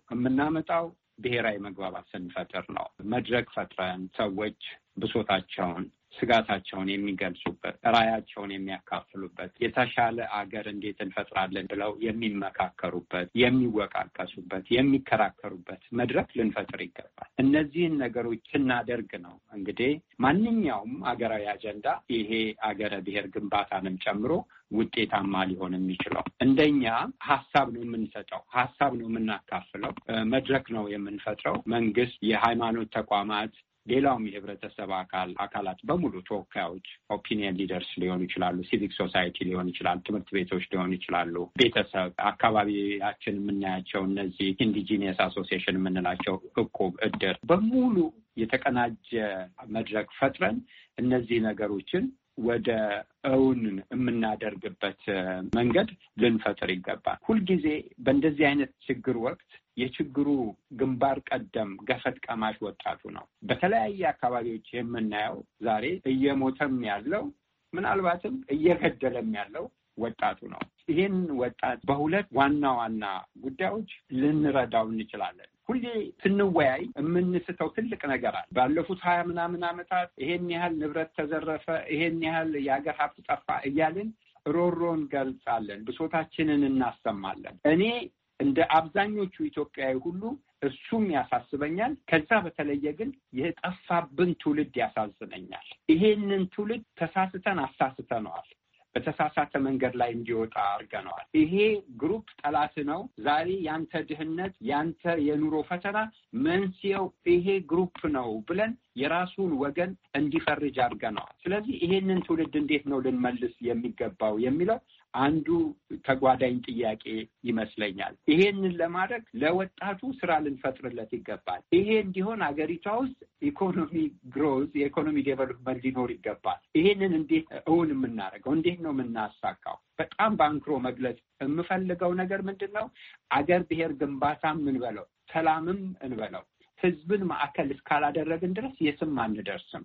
የምናመጣው ብሔራዊ መግባባት ስንፈጥር ነው። መድረክ ፈጥረን ሰዎች ብሶታቸውን ስጋታቸውን የሚገልጹበት፣ ራያቸውን የሚያካፍሉበት፣ የተሻለ አገር እንዴት እንፈጥራለን ብለው የሚመካከሩበት፣ የሚወቃቀሱበት፣ የሚከራከሩበት መድረክ ልንፈጥር ይገባል። እነዚህን ነገሮች ስናደርግ ነው እንግዲህ ማንኛውም አገራዊ አጀንዳ ይሄ አገረ ብሔር ግንባታንም ጨምሮ ውጤታማ ሊሆን የሚችለው። እንደኛ ሀሳብ ነው የምንሰጠው፣ ሀሳብ ነው የምናካፍለው፣ መድረክ ነው የምንፈጥረው። መንግስት፣ የሃይማኖት ተቋማት፣ ሌላውም የህብረተሰብ አካል አካላት በሙሉ ተወካዮች፣ ኦፒኒየን ሊደርስ ሊሆኑ ይችላሉ፣ ሲቪክ ሶሳይቲ ሊሆን ይችላል፣ ትምህርት ቤቶች ሊሆኑ ይችላሉ፣ ቤተሰብ፣ አካባቢያችን የምናያቸው እነዚህ ኢንዲጂኒየስ አሶሲዬሽን የምንላቸው እቁብ፣ እድር በሙሉ የተቀናጀ መድረክ ፈጥረን እነዚህ ነገሮችን ወደ እውን የምናደርግበት መንገድ ልንፈጥር ይገባል። ሁልጊዜ በእንደዚህ አይነት ችግር ወቅት የችግሩ ግንባር ቀደም ገፈት ቀማሽ ወጣቱ ነው። በተለያየ አካባቢዎች የምናየው ዛሬ እየሞተም ያለው ምናልባትም እየገደለም ያለው ወጣቱ ነው። ይህን ወጣት በሁለት ዋና ዋና ጉዳዮች ልንረዳው እንችላለን። ሁሌ ስንወያይ የምንስተው ትልቅ ነገር አለ። ባለፉት ሀያ ምናምን ዓመታት ይሄን ያህል ንብረት ተዘረፈ፣ ይሄን ያህል የሀገር ሀብት ጠፋ እያልን ሮሮን ገልጻለን፣ ብሶታችንን እናሰማለን። እኔ እንደ አብዛኞቹ ኢትዮጵያዊ ሁሉ እሱም ያሳስበኛል። ከዛ በተለየ ግን የጠፋብን ትውልድ ያሳዝነኛል። ይሄንን ትውልድ ተሳስተን አሳስተነዋል። በተሳሳተ መንገድ ላይ እንዲወጣ አድርገነዋል። ይሄ ግሩፕ ጠላት ነው። ዛሬ ያንተ ድህነት፣ ያንተ የኑሮ ፈተና መንስኤው ይሄ ግሩፕ ነው ብለን የራሱን ወገን እንዲፈርጅ አድርገነዋል። ስለዚህ ይሄንን ትውልድ እንዴት ነው ልንመልስ የሚገባው የሚለው አንዱ ተጓዳኝ ጥያቄ ይመስለኛል። ይሄንን ለማድረግ ለወጣቱ ስራ ልንፈጥርለት ይገባል። ይሄ እንዲሆን አገሪቷ ውስጥ ኢኮኖሚ ግሮዝ፣ የኢኮኖሚ ዴቨሎፕመንት ሊኖር ይገባል። ይሄንን እንዴት እውን የምናደርገው፣ እንዴት ነው የምናሳካው? በጣም ባንክሮ መግለጽ የምፈልገው ነገር ምንድን ነው? አገር ብሔር ግንባታም እንበለው ሰላምም እንበለው ህዝብን ማዕከል እስካላደረግን ድረስ የትም አንደርስም።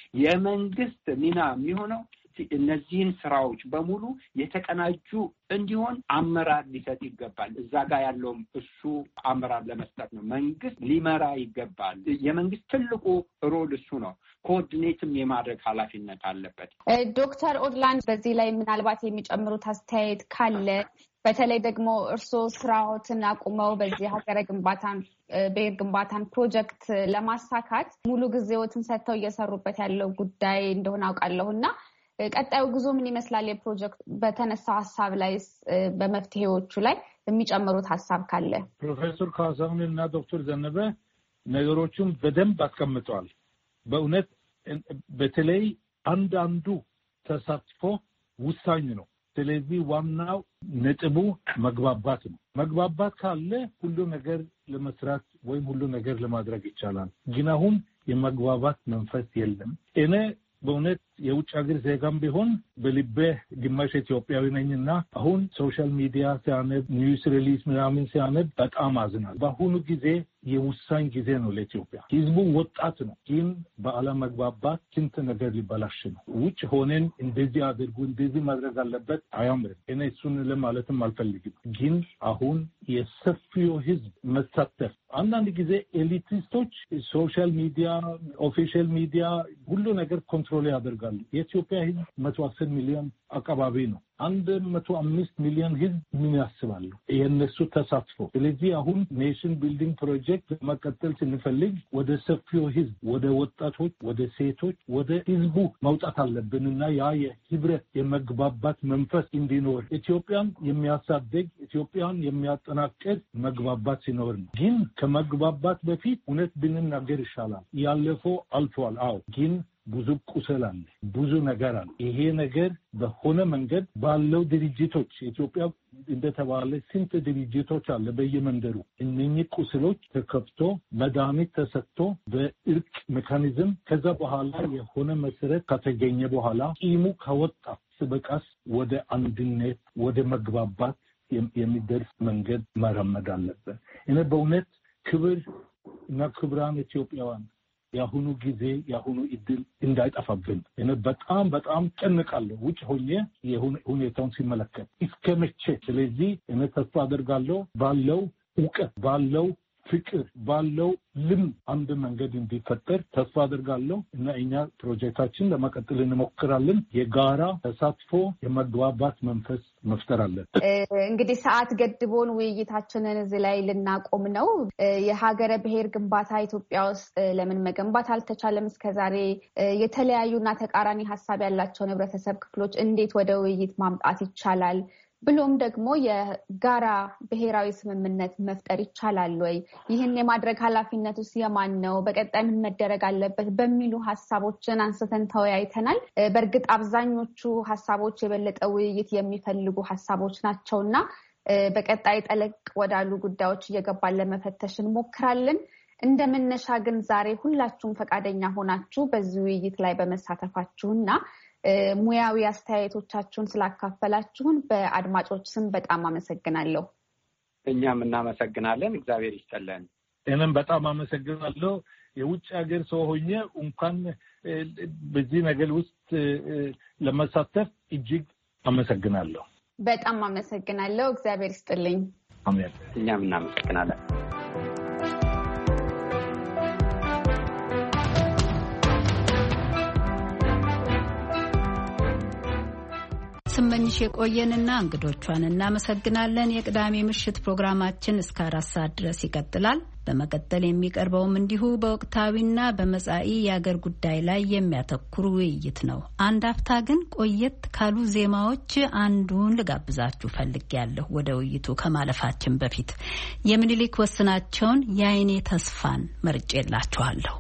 የመንግስት ሚና የሚሆነው እነዚህን ስራዎች በሙሉ የተቀናጁ እንዲሆን አመራር ሊሰጥ ይገባል። እዛ ጋር ያለውም እሱ አመራር ለመስጠት ነው። መንግስት ሊመራ ይገባል። የመንግስት ትልቁ ሮል እሱ ነው። ኮኦርዲኔትም የማድረግ ኃላፊነት አለበት። ዶክተር ኦድላንድ በዚህ ላይ ምናልባት የሚጨምሩት አስተያየት ካለ፣ በተለይ ደግሞ እርስዎ ስራዎትን አቁመው በዚህ ሀገረ ግንባታን ብሔር ግንባታን ፕሮጀክት ለማሳካት ሙሉ ጊዜዎትን ሰጥተው እየሰሩበት ያለው ጉዳይ እንደሆነ አውቃለሁና ቀጣዩ ጉዞ ምን ይመስላል? የፕሮጀክት በተነሳው ሀሳብ ላይ በመፍትሄዎቹ ላይ የሚጨምሩት ሀሳብ ካለ። ፕሮፌሰር ካሳሁን እና ዶክተር ዘነበ ነገሮቹን በደንብ አስቀምጠዋል። በእውነት በተለይ አንዳንዱ ተሳትፎ ውሳኝ ነው። ስለዚህ ዋናው ነጥቡ መግባባት ነው። መግባባት ካለ ሁሉ ነገር ለመስራት ወይም ሁሉ ነገር ለማድረግ ይቻላል። ግን አሁን የመግባባት መንፈስ የለም። እኔ በእውነት የውጭ ሀገር ዜጋም ቢሆን በልቤ ግማሽ ኢትዮጵያዊ ነኝና አሁን ሶሻል ሚዲያ ሲያነብ ኒውስ ሪሊዝ ምናምን ሲያነብ በጣም አዝናል። በአሁኑ ጊዜ የውሳኝ ጊዜ ነው ለኢትዮጵያ። ህዝቡ ወጣት ነው፣ ግን ባለመግባባት ስንት ነገር ሊበላሽ ነው። ውጭ ሆነን እንደዚህ አድርጉ እንደዚህ ማድረግ አለበት አያምርም። እኔ እሱን ለማለትም አልፈልግም። ግን አሁን የሰፊው ህዝብ መሳተፍ፣ አንዳንድ ጊዜ ኤሊቲስቶች ሶሻል ሚዲያ ኦፊሻል ሚዲያ ሁሉ ነገር ኮንትሮል ያደርጋሉ። የኢትዮጵያ ህዝብ መቶ አስር ሚሊዮን አካባቢ ነው። አንድ መቶ አምስት ሚሊዮን ህዝብ ምን ያስባሉ? የእነሱ ተሳትፎ። ስለዚህ አሁን ኔሽን ቢልዲንግ ፕሮጀክት መቀጠል ስንፈልግ ወደ ሰፊው ህዝብ፣ ወደ ወጣቶች፣ ወደ ሴቶች፣ ወደ ህዝቡ መውጣት አለብንና ያ የህብረት የመግባባት መንፈስ እንዲኖር ኢትዮጵያን የሚያሳድግ ኢትዮጵያን የሚያጠናክር መግባባት ሲኖር ነው። ግን ከመግባባት በፊት እውነት ብንናገር ይሻላል። ያለፈው አልፏል። አዎ፣ ግን ብዙ ቁስል አለ፣ ብዙ ነገር አለ። ይሄ ነገር በሆነ መንገድ ባለው ድርጅቶች ኢትዮጵያ እንደተባለ ስንት ድርጅቶች አለ በየመንደሩ። እነኚህ ቁስሎች ተከፍቶ መድኃኒት ተሰጥቶ በእርቅ ሜካኒዝም ከዛ በኋላ የሆነ መሰረት ከተገኘ በኋላ ቂሙ ከወጣ በቀስ ወደ አንድነት ወደ መግባባት የሚደርስ መንገድ መራመድ አለበት። እኔ በእውነት ክብር እና ክብራን ኢትዮጵያውያን የአሁኑ ጊዜ የአሁኑ እድል እንዳይጠፋብን እኔ በጣም በጣም ጨንቃለሁ። ውጭ ሆኜ ሁኔታውን ሲመለከት እስከ መቼ? ስለዚህ እኔ ተስፋ አደርጋለሁ ባለው እውቀት ባለው ፍቅር ባለው ልም አንድ መንገድ እንዲፈጠር ተስፋ አደርጋለሁ እና እኛ ፕሮጀክታችን ለመቀጠል እንሞክራለን። የጋራ ተሳትፎ የመግባባት መንፈስ መፍጠር አለን። እንግዲህ ሰዓት ገድቦን ውይይታችንን እዚህ ላይ ልናቆም ነው። የሀገረ ብሔር ግንባታ ኢትዮጵያ ውስጥ ለምን መገንባት አልተቻለም? እስከዛሬ የተለያዩና ተቃራኒ ሀሳብ ያላቸውን ህብረተሰብ ክፍሎች እንዴት ወደ ውይይት ማምጣት ይቻላል? ብሎም ደግሞ የጋራ ብሔራዊ ስምምነት መፍጠር ይቻላል ወይ? ይህን የማድረግ ኃላፊነት ውስጥ የማን ነው? በቀጣይ ምን መደረግ አለበት? በሚሉ ሀሳቦችን አንስተን ተወያይተናል። በእርግጥ አብዛኞቹ ሀሳቦች የበለጠ ውይይት የሚፈልጉ ሀሳቦች ናቸውና በቀጣይ ጠለቅ ወዳሉ ጉዳዮች እየገባን ለመፈተሽ እንሞክራለን። እንደ መነሻ ግን ዛሬ ሁላችሁም ፈቃደኛ ሆናችሁ በዚህ ውይይት ላይ በመሳተፋችሁና ሙያዊ አስተያየቶቻችሁን ስላካፈላችሁን በአድማጮች ስም በጣም አመሰግናለሁ። እኛም እናመሰግናለን። እግዚአብሔር ይስጥልን። እኔም በጣም አመሰግናለሁ። የውጭ ሀገር ሰው ሆኜ እንኳን በዚህ ነገር ውስጥ ለመሳተፍ እጅግ አመሰግናለሁ። በጣም አመሰግናለሁ። እግዚአብሔር ይስጥልኝ። አሜን። እኛም እናመሰግናለን። ስመኝሽ የቆየንና እንግዶቿን እናመሰግናለን። የቅዳሜ ምሽት ፕሮግራማችን እስከ አራት ሰዓት ድረስ ይቀጥላል። በመቀጠል የሚቀርበውም እንዲሁ በወቅታዊና በመጻኢ የአገር ጉዳይ ላይ የሚያተኩር ውይይት ነው። አንድ አፍታ ግን ቆየት ካሉ ዜማዎች አንዱን ልጋብዛችሁ ፈልጌያለሁ። ወደ ውይይቱ ከማለፋችን በፊት የምኒልክ ወስናቸውን የአይኔ ተስፋን መርጬላችኋለሁ።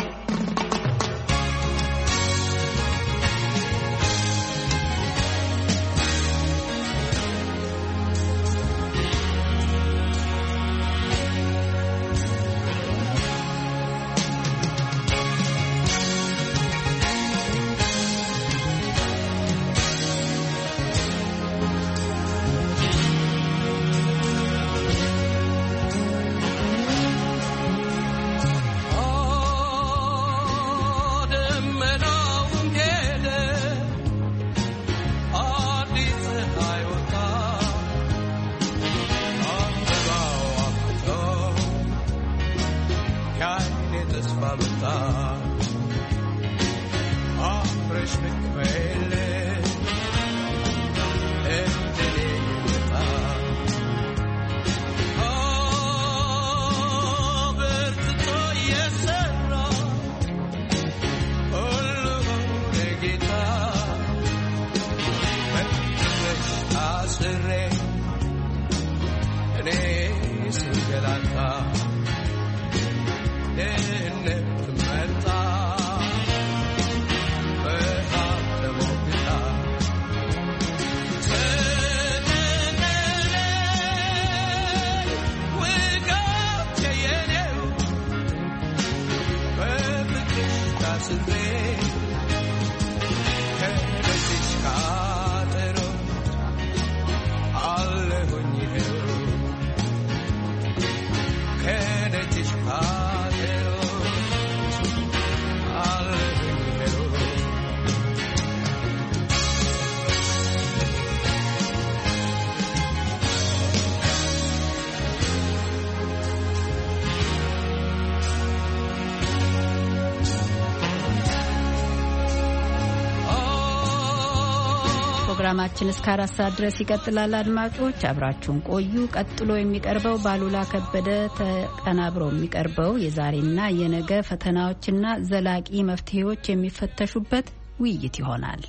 ፕሮግራማችን እስከ አራት ሰዓት ድረስ ይቀጥላል። አድማጮች አብራችሁን ቆዩ። ቀጥሎ የሚቀርበው ባሉላ ከበደ ተቀናብሮ የሚቀርበው የዛሬና የነገ ፈተናዎችና ዘላቂ መፍትሄዎች የሚፈተሹበት ውይይት ይሆናል።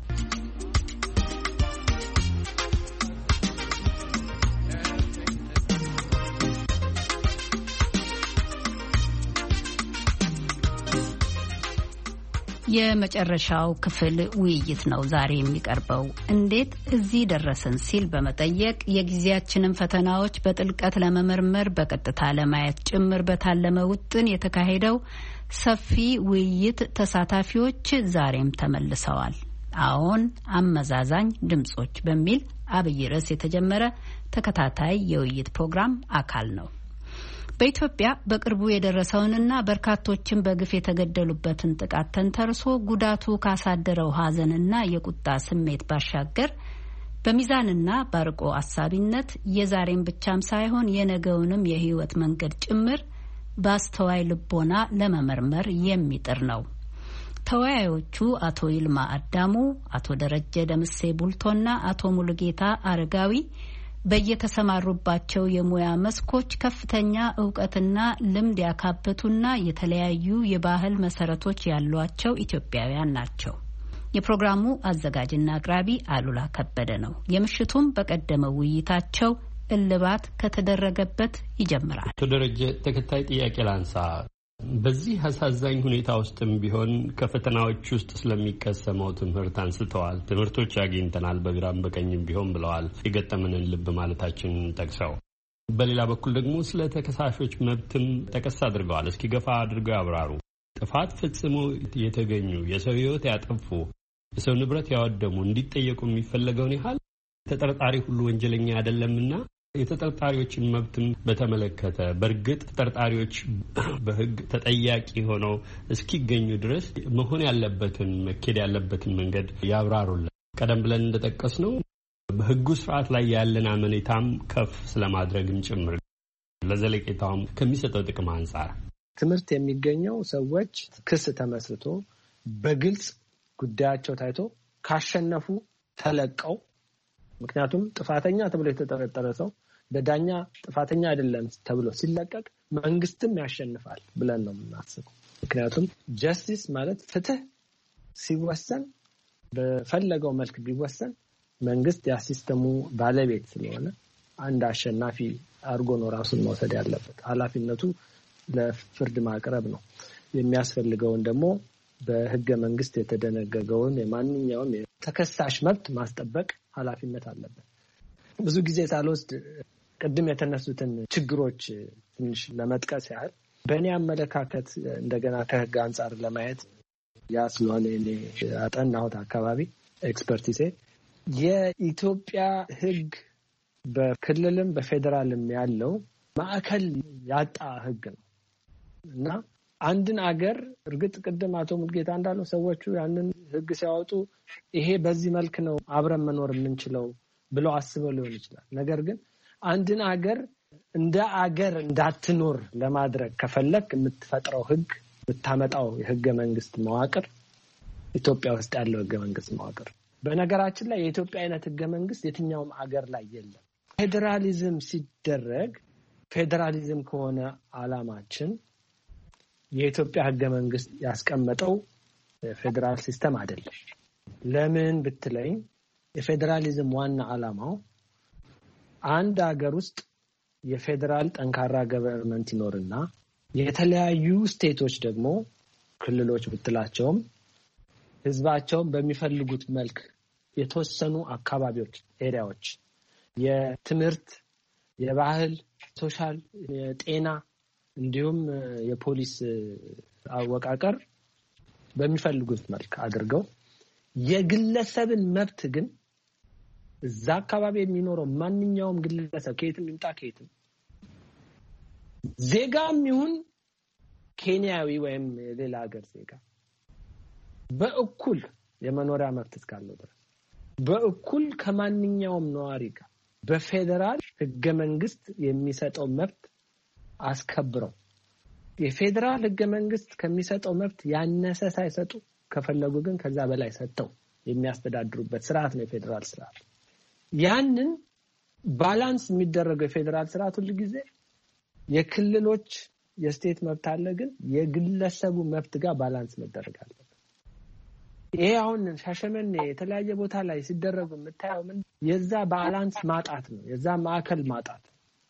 የመጨረሻው ክፍል ውይይት ነው ዛሬ የሚቀርበው። እንዴት እዚህ ደረሰን ሲል በመጠየቅ የጊዜያችንን ፈተናዎች በጥልቀት ለመመርመር በቀጥታ ለማየት ጭምር በታለመ ውጥን የተካሄደው ሰፊ ውይይት ተሳታፊዎች ዛሬም ተመልሰዋል። አዎን አመዛዛኝ ድምጾች በሚል አብይ ርዕስ የተጀመረ ተከታታይ የውይይት ፕሮግራም አካል ነው። በኢትዮጵያ በቅርቡ የደረሰውንና በርካቶችን በግፍ የተገደሉበትን ጥቃት ተንተርሶ ጉዳቱ ካሳደረው ሐዘንና የቁጣ ስሜት ባሻገር በሚዛንና ባርቆ አሳቢነት የዛሬን ብቻም ሳይሆን የነገውንም የህይወት መንገድ ጭምር በአስተዋይ ልቦና ለመመርመር የሚጥር ነው። ተወያዮቹ አቶ ይልማ አዳሙ፣ አቶ ደረጀ ደምሴ ቡልቶና አቶ ሙሉጌታ አረጋዊ በየተሰማሩባቸው የሙያ መስኮች ከፍተኛ ዕውቀትና ልምድ ያካበቱና የተለያዩ የባህል መሰረቶች ያሏቸው ኢትዮጵያውያን ናቸው። የፕሮግራሙ አዘጋጅና አቅራቢ አሉላ ከበደ ነው። የምሽቱም በቀደመው ውይይታቸው እልባት ከተደረገበት ይጀምራል። አቶ ደረጀ ተከታይ ጥያቄ ላንሳ። በዚህ አሳዛኝ ሁኔታ ውስጥም ቢሆን ከፈተናዎች ውስጥ ስለሚቀሰመው ትምህርት አንስተዋል። ትምህርቶች አግኝተናል በግራም በቀኝም ቢሆን ብለዋል። የገጠመንን ልብ ማለታችንን ጠቅሰው በሌላ በኩል ደግሞ ስለ ተከሳሾች መብትም ጠቀስ አድርገዋል። እስኪ ገፋ አድርገው ያብራሩ። ጥፋት ፈጽሞ የተገኙ የሰው ሕይወት ያጠፉ የሰው ንብረት ያወደሙ እንዲጠየቁ የሚፈለገውን ያህል ተጠርጣሪ ሁሉ ወንጀለኛ አይደለምና የተጠርጣሪዎችን መብትም በተመለከተ በእርግጥ ተጠርጣሪዎች በሕግ ተጠያቂ ሆነው እስኪገኙ ድረስ መሆን ያለበትን መኬድ ያለበትን መንገድ ያብራሩልን። ቀደም ብለን እንደጠቀስነው በሕጉ ስርዓት ላይ ያለን አመኔታም ከፍ ስለማድረግም ጭምር ለዘለቄታውም ከሚሰጠው ጥቅም አንጻር ትምህርት የሚገኘው ሰዎች ክስ ተመስርቶ በግልጽ ጉዳያቸው ታይቶ ካሸነፉ ተለቀው ምክንያቱም ጥፋተኛ ተብሎ የተጠረጠረ ሰው በዳኛ ጥፋተኛ አይደለም ተብሎ ሲለቀቅ መንግስትም ያሸንፋል ብለን ነው የምናስበው። ምክንያቱም ጀስቲስ ማለት ፍትህ ሲወሰን በፈለገው መልክ ቢወሰን መንግስት ያ ሲስተሙ ባለቤት ስለሆነ አንድ አሸናፊ አርጎ ነው ራሱን መውሰድ ያለበት። ኃላፊነቱ ለፍርድ ማቅረብ ነው። የሚያስፈልገውን ደግሞ በህገ መንግስት የተደነገገውን የማንኛውም ተከሳሽ መብት ማስጠበቅ ኃላፊነት አለበት። ብዙ ጊዜ ሳልወስድ ቅድም የተነሱትን ችግሮች ትንሽ ለመጥቀስ ያህል በእኔ አመለካከት እንደገና ከህግ አንጻር ለማየት ያ ስለሆነ እኔ አጠናሁት አካባቢ ኤክስፐርቲሴ የኢትዮጵያ ህግ በክልልም በፌደራልም ያለው ማዕከል ያጣ ህግ ነው እና አንድን አገር እርግጥ ቅድም አቶ ሙልጌታ እንዳለው ሰዎቹ ያንን ህግ ሲያወጡ ይሄ በዚህ መልክ ነው አብረን መኖር የምንችለው ብለው አስበው ሊሆን ይችላል። ነገር ግን አንድን አገር እንደ አገር እንዳትኖር ለማድረግ ከፈለክ የምትፈጥረው ህግ የምታመጣው የህገ መንግስት መዋቅር ኢትዮጵያ ውስጥ ያለው ህገ መንግስት መዋቅር በነገራችን ላይ የኢትዮጵያ አይነት ህገ መንግስት የትኛውም አገር ላይ የለም። ፌደራሊዝም ሲደረግ ፌደራሊዝም ከሆነ አላማችን የኢትዮጵያ ህገ መንግስት ያስቀመጠው ፌደራል ሲስተም አይደለም። ለምን ብትለኝ የፌደራሊዝም ዋና አላማው አንድ ሀገር ውስጥ የፌደራል ጠንካራ ገቨርንመንት ይኖርና የተለያዩ ስቴቶች ደግሞ ክልሎች ብትላቸውም ህዝባቸውን በሚፈልጉት መልክ የተወሰኑ አካባቢዎች ኤሪያዎች የትምህርት፣ የባህል፣ ሶሻል፣ የጤና እንዲሁም የፖሊስ አወቃቀር በሚፈልጉት መልክ አድርገው የግለሰብን መብት ግን እዛ አካባቢ የሚኖረው ማንኛውም ግለሰብ ከየትም ይምጣ ከየትም ዜጋም ይሁን ኬንያዊ ወይም ሌላ ሀገር ዜጋ በእኩል የመኖሪያ መብት እስካለው ድረስ በእኩል ከማንኛውም ነዋሪ ጋር በፌደራል ህገ መንግስት የሚሰጠው መብት አስከብረው የፌደራል ህገ መንግስት ከሚሰጠው መብት ያነሰ ሳይሰጡ ከፈለጉ ግን ከዛ በላይ ሰጥተው የሚያስተዳድሩበት ስርዓት ነው የፌደራል ስርዓት። ያንን ባላንስ የሚደረገው የፌደራል ስርዓት ሁሉ ጊዜ የክልሎች የስቴት መብት አለ፣ ግን የግለሰቡ መብት ጋር ባላንስ መደረግ አለበት። ይሄ አሁን ሻሸመኔ የተለያየ ቦታ ላይ ሲደረጉ የምታየው ምን የዛ ባላንስ ማጣት ነው፣ የዛ ማዕከል ማጣት።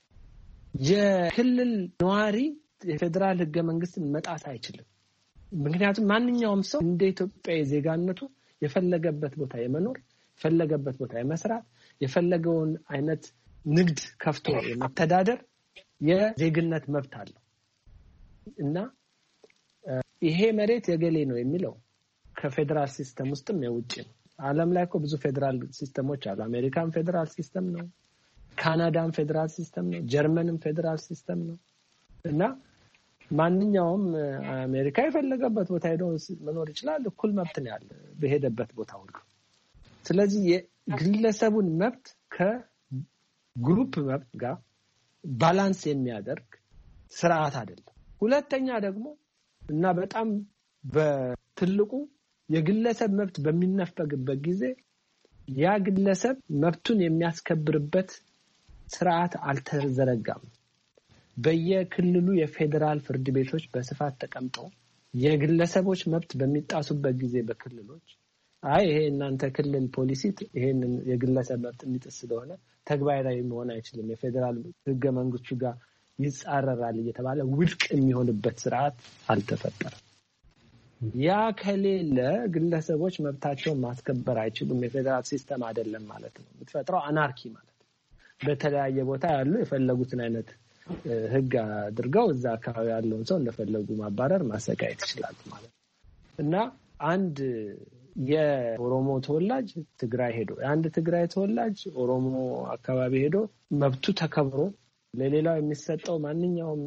የክልል ነዋሪ የፌደራል ህገ መንግስትን መጣስ አይችልም። ምክንያቱም ማንኛውም ሰው እንደ ኢትዮጵያ ዜጋነቱ የፈለገበት ቦታ የመኖር የፈለገበት ቦታ የመስራት የፈለገውን አይነት ንግድ ከፍቶ የመተዳደር የዜግነት መብት አለው እና ይሄ መሬት የገሌ ነው የሚለው ከፌደራል ሲስተም ውስጥም የውጭ ነው። ዓለም ላይ እኮ ብዙ ፌደራል ሲስተሞች አሉ። አሜሪካን ፌደራል ሲስተም ነው፣ ካናዳም ፌደራል ሲስተም ነው፣ ጀርመንም ፌደራል ሲስተም ነው እና ማንኛውም አሜሪካ የፈለገበት ቦታ ሄዶ መኖር ይችላል። እኩል መብት ነው ያለ በሄደበት ቦታ ሁሉ። ስለዚህ የግለሰቡን መብት ከግሩፕ መብት ጋር ባላንስ የሚያደርግ ስርዓት አይደለም። ሁለተኛ ደግሞ እና በጣም በትልቁ የግለሰብ መብት በሚነፈግበት ጊዜ ያ ግለሰብ መብቱን የሚያስከብርበት ስርዓት አልተዘረጋም። በየክልሉ የፌደራል ፍርድ ቤቶች በስፋት ተቀምጠው የግለሰቦች መብት በሚጣሱበት ጊዜ በክልሎች አይ ይሄ እናንተ ክልል ፖሊሲ ይሄን የግለሰብ መብት የሚጥስ ስለሆነ ተግባራዊ መሆን አይችልም፣ የፌደራል ህገ መንግስቱ ጋር ይጻረራል እየተባለ ውድቅ የሚሆንበት ስርዓት አልተፈጠረም። ያ ከሌለ ግለሰቦች መብታቸውን ማስከበር አይችሉም። የፌደራል ሲስተም አይደለም ማለት ነው። የምትፈጥረው አናርኪ ማለት ነው። በተለያየ ቦታ ያሉ የፈለጉትን አይነት ህግ አድርገው እዛ አካባቢ ያለውን ሰው እንደፈለጉ ማባረር ማሰቃየት ይችላል ማለት ነው እና አንድ የኦሮሞ ተወላጅ ትግራይ ሄዶ አንድ ትግራይ ተወላጅ ኦሮሞ አካባቢ ሄዶ መብቱ ተከብሮ ለሌላው የሚሰጠው ማንኛውም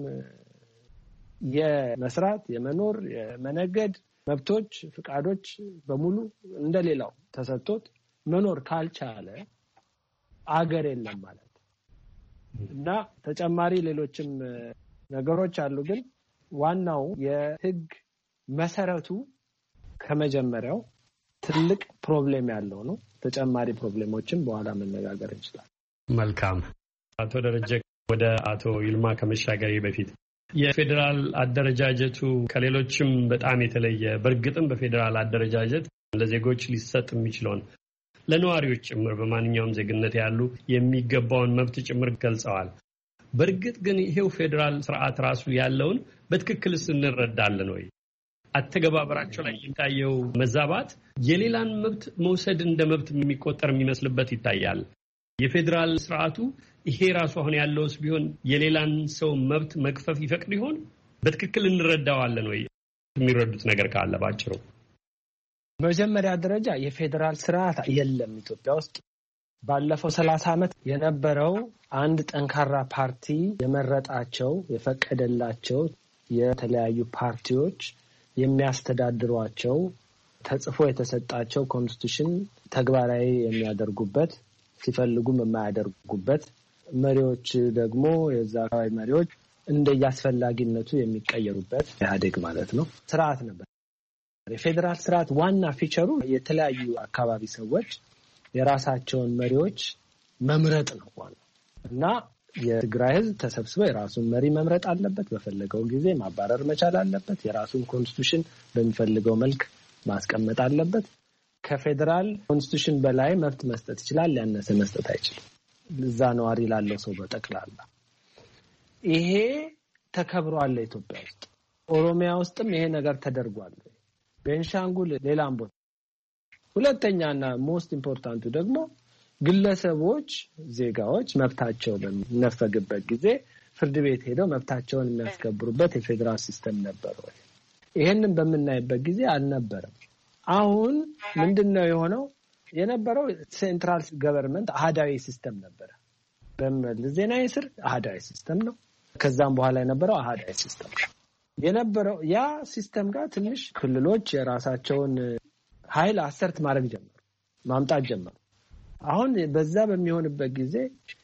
የመስራት የመኖር የመነገድ መብቶች ፍቃዶች በሙሉ እንደሌላው ተሰጥቶት መኖር ካልቻለ አገር የለም ማለት እና ተጨማሪ ሌሎችም ነገሮች አሉ። ግን ዋናው የህግ መሰረቱ ከመጀመሪያው ትልቅ ፕሮብሌም ያለው ነው። ተጨማሪ ፕሮብሌሞችን በኋላ መነጋገር እንችላለን። መልካም። አቶ ደረጀ ወደ አቶ ይልማ ከመሻገሬ በፊት የፌዴራል አደረጃጀቱ ከሌሎችም በጣም የተለየ በእርግጥም በፌዴራል አደረጃጀት ለዜጎች ሊሰጥ የሚችለውን ለነዋሪዎች ጭምር በማንኛውም ዜግነት ያሉ የሚገባውን መብት ጭምር ገልጸዋል። በእርግጥ ግን ይሄው ፌዴራል ስርዓት ራሱ ያለውን በትክክልስ እንረዳለን ወይ? አተገባበራቸው ላይ የሚታየው መዛባት የሌላን መብት መውሰድ እንደ መብት የሚቆጠር የሚመስልበት ይታያል። የፌዴራል ስርዓቱ ይሄ ራሱ አሁን ያለውስ ቢሆን የሌላን ሰው መብት መክፈፍ ይፈቅድ ይሆን? በትክክል እንረዳዋለን ወይ? የሚረዱት ነገር ካለ ባጭሩ። በመጀመሪያ ደረጃ የፌዴራል ስርዓት የለም ኢትዮጵያ ውስጥ። ባለፈው ሰላሳ ዓመት የነበረው አንድ ጠንካራ ፓርቲ የመረጣቸው የፈቀደላቸው የተለያዩ ፓርቲዎች የሚያስተዳድሯቸው ተጽፎ የተሰጣቸው ኮንስቲቱሽን ተግባራዊ የሚያደርጉበት ሲፈልጉም የማያደርጉበት መሪዎች ደግሞ የዛ አካባቢ መሪዎች እንደየአስፈላጊነቱ የሚቀየሩበት ኢህአዴግ ማለት ነው ስርዓት ነበር። የፌዴራል ስርዓት ዋና ፊቸሩ የተለያዩ አካባቢ ሰዎች የራሳቸውን መሪዎች መምረጥ ነው ዋናው እና የትግራይ ህዝብ ተሰብስበው የራሱን መሪ መምረጥ አለበት። በፈለገው ጊዜ ማባረር መቻል አለበት። የራሱን ኮንስቲቱሽን በሚፈልገው መልክ ማስቀመጥ አለበት። ከፌዴራል ኮንስቲቱሽን በላይ መብት መስጠት ይችላል፣ ያነሰ መስጠት አይችልም። እዛ ነዋሪ ላለው ሰው በጠቅላላ ይሄ ተከብሯል። ኢትዮጵያ ውስጥ ኦሮሚያ ውስጥም ይሄ ነገር ተደርጓል። ቤንሻንጉል፣ ሌላም ቦታ። ሁለተኛና ሞስት ኢምፖርታንቱ ደግሞ ግለሰቦች ዜጋዎች መብታቸው በሚነፈግበት ጊዜ ፍርድ ቤት ሄደው መብታቸውን የሚያስከብሩበት የፌዴራል ሲስተም ነበር ወይ? ይሄንን በምናይበት ጊዜ አልነበረም። አሁን ምንድነው የሆነው? የነበረው ሴንትራል ገቨርንመንት አሃዳዊ ሲስተም ነበር። በመለስ ዜናዊ ስር አሃዳዊ ሲስተም ነው። ከዛም በኋላ የነበረው አሃዳዊ ሲስተም የነበረው ያ ሲስተም ጋር ትንሽ ክልሎች የራሳቸውን ኃይል አሰርት ማድረግ ጀመሩ፣ ማምጣት ጀመሩ። አሁን በዛ በሚሆንበት ጊዜ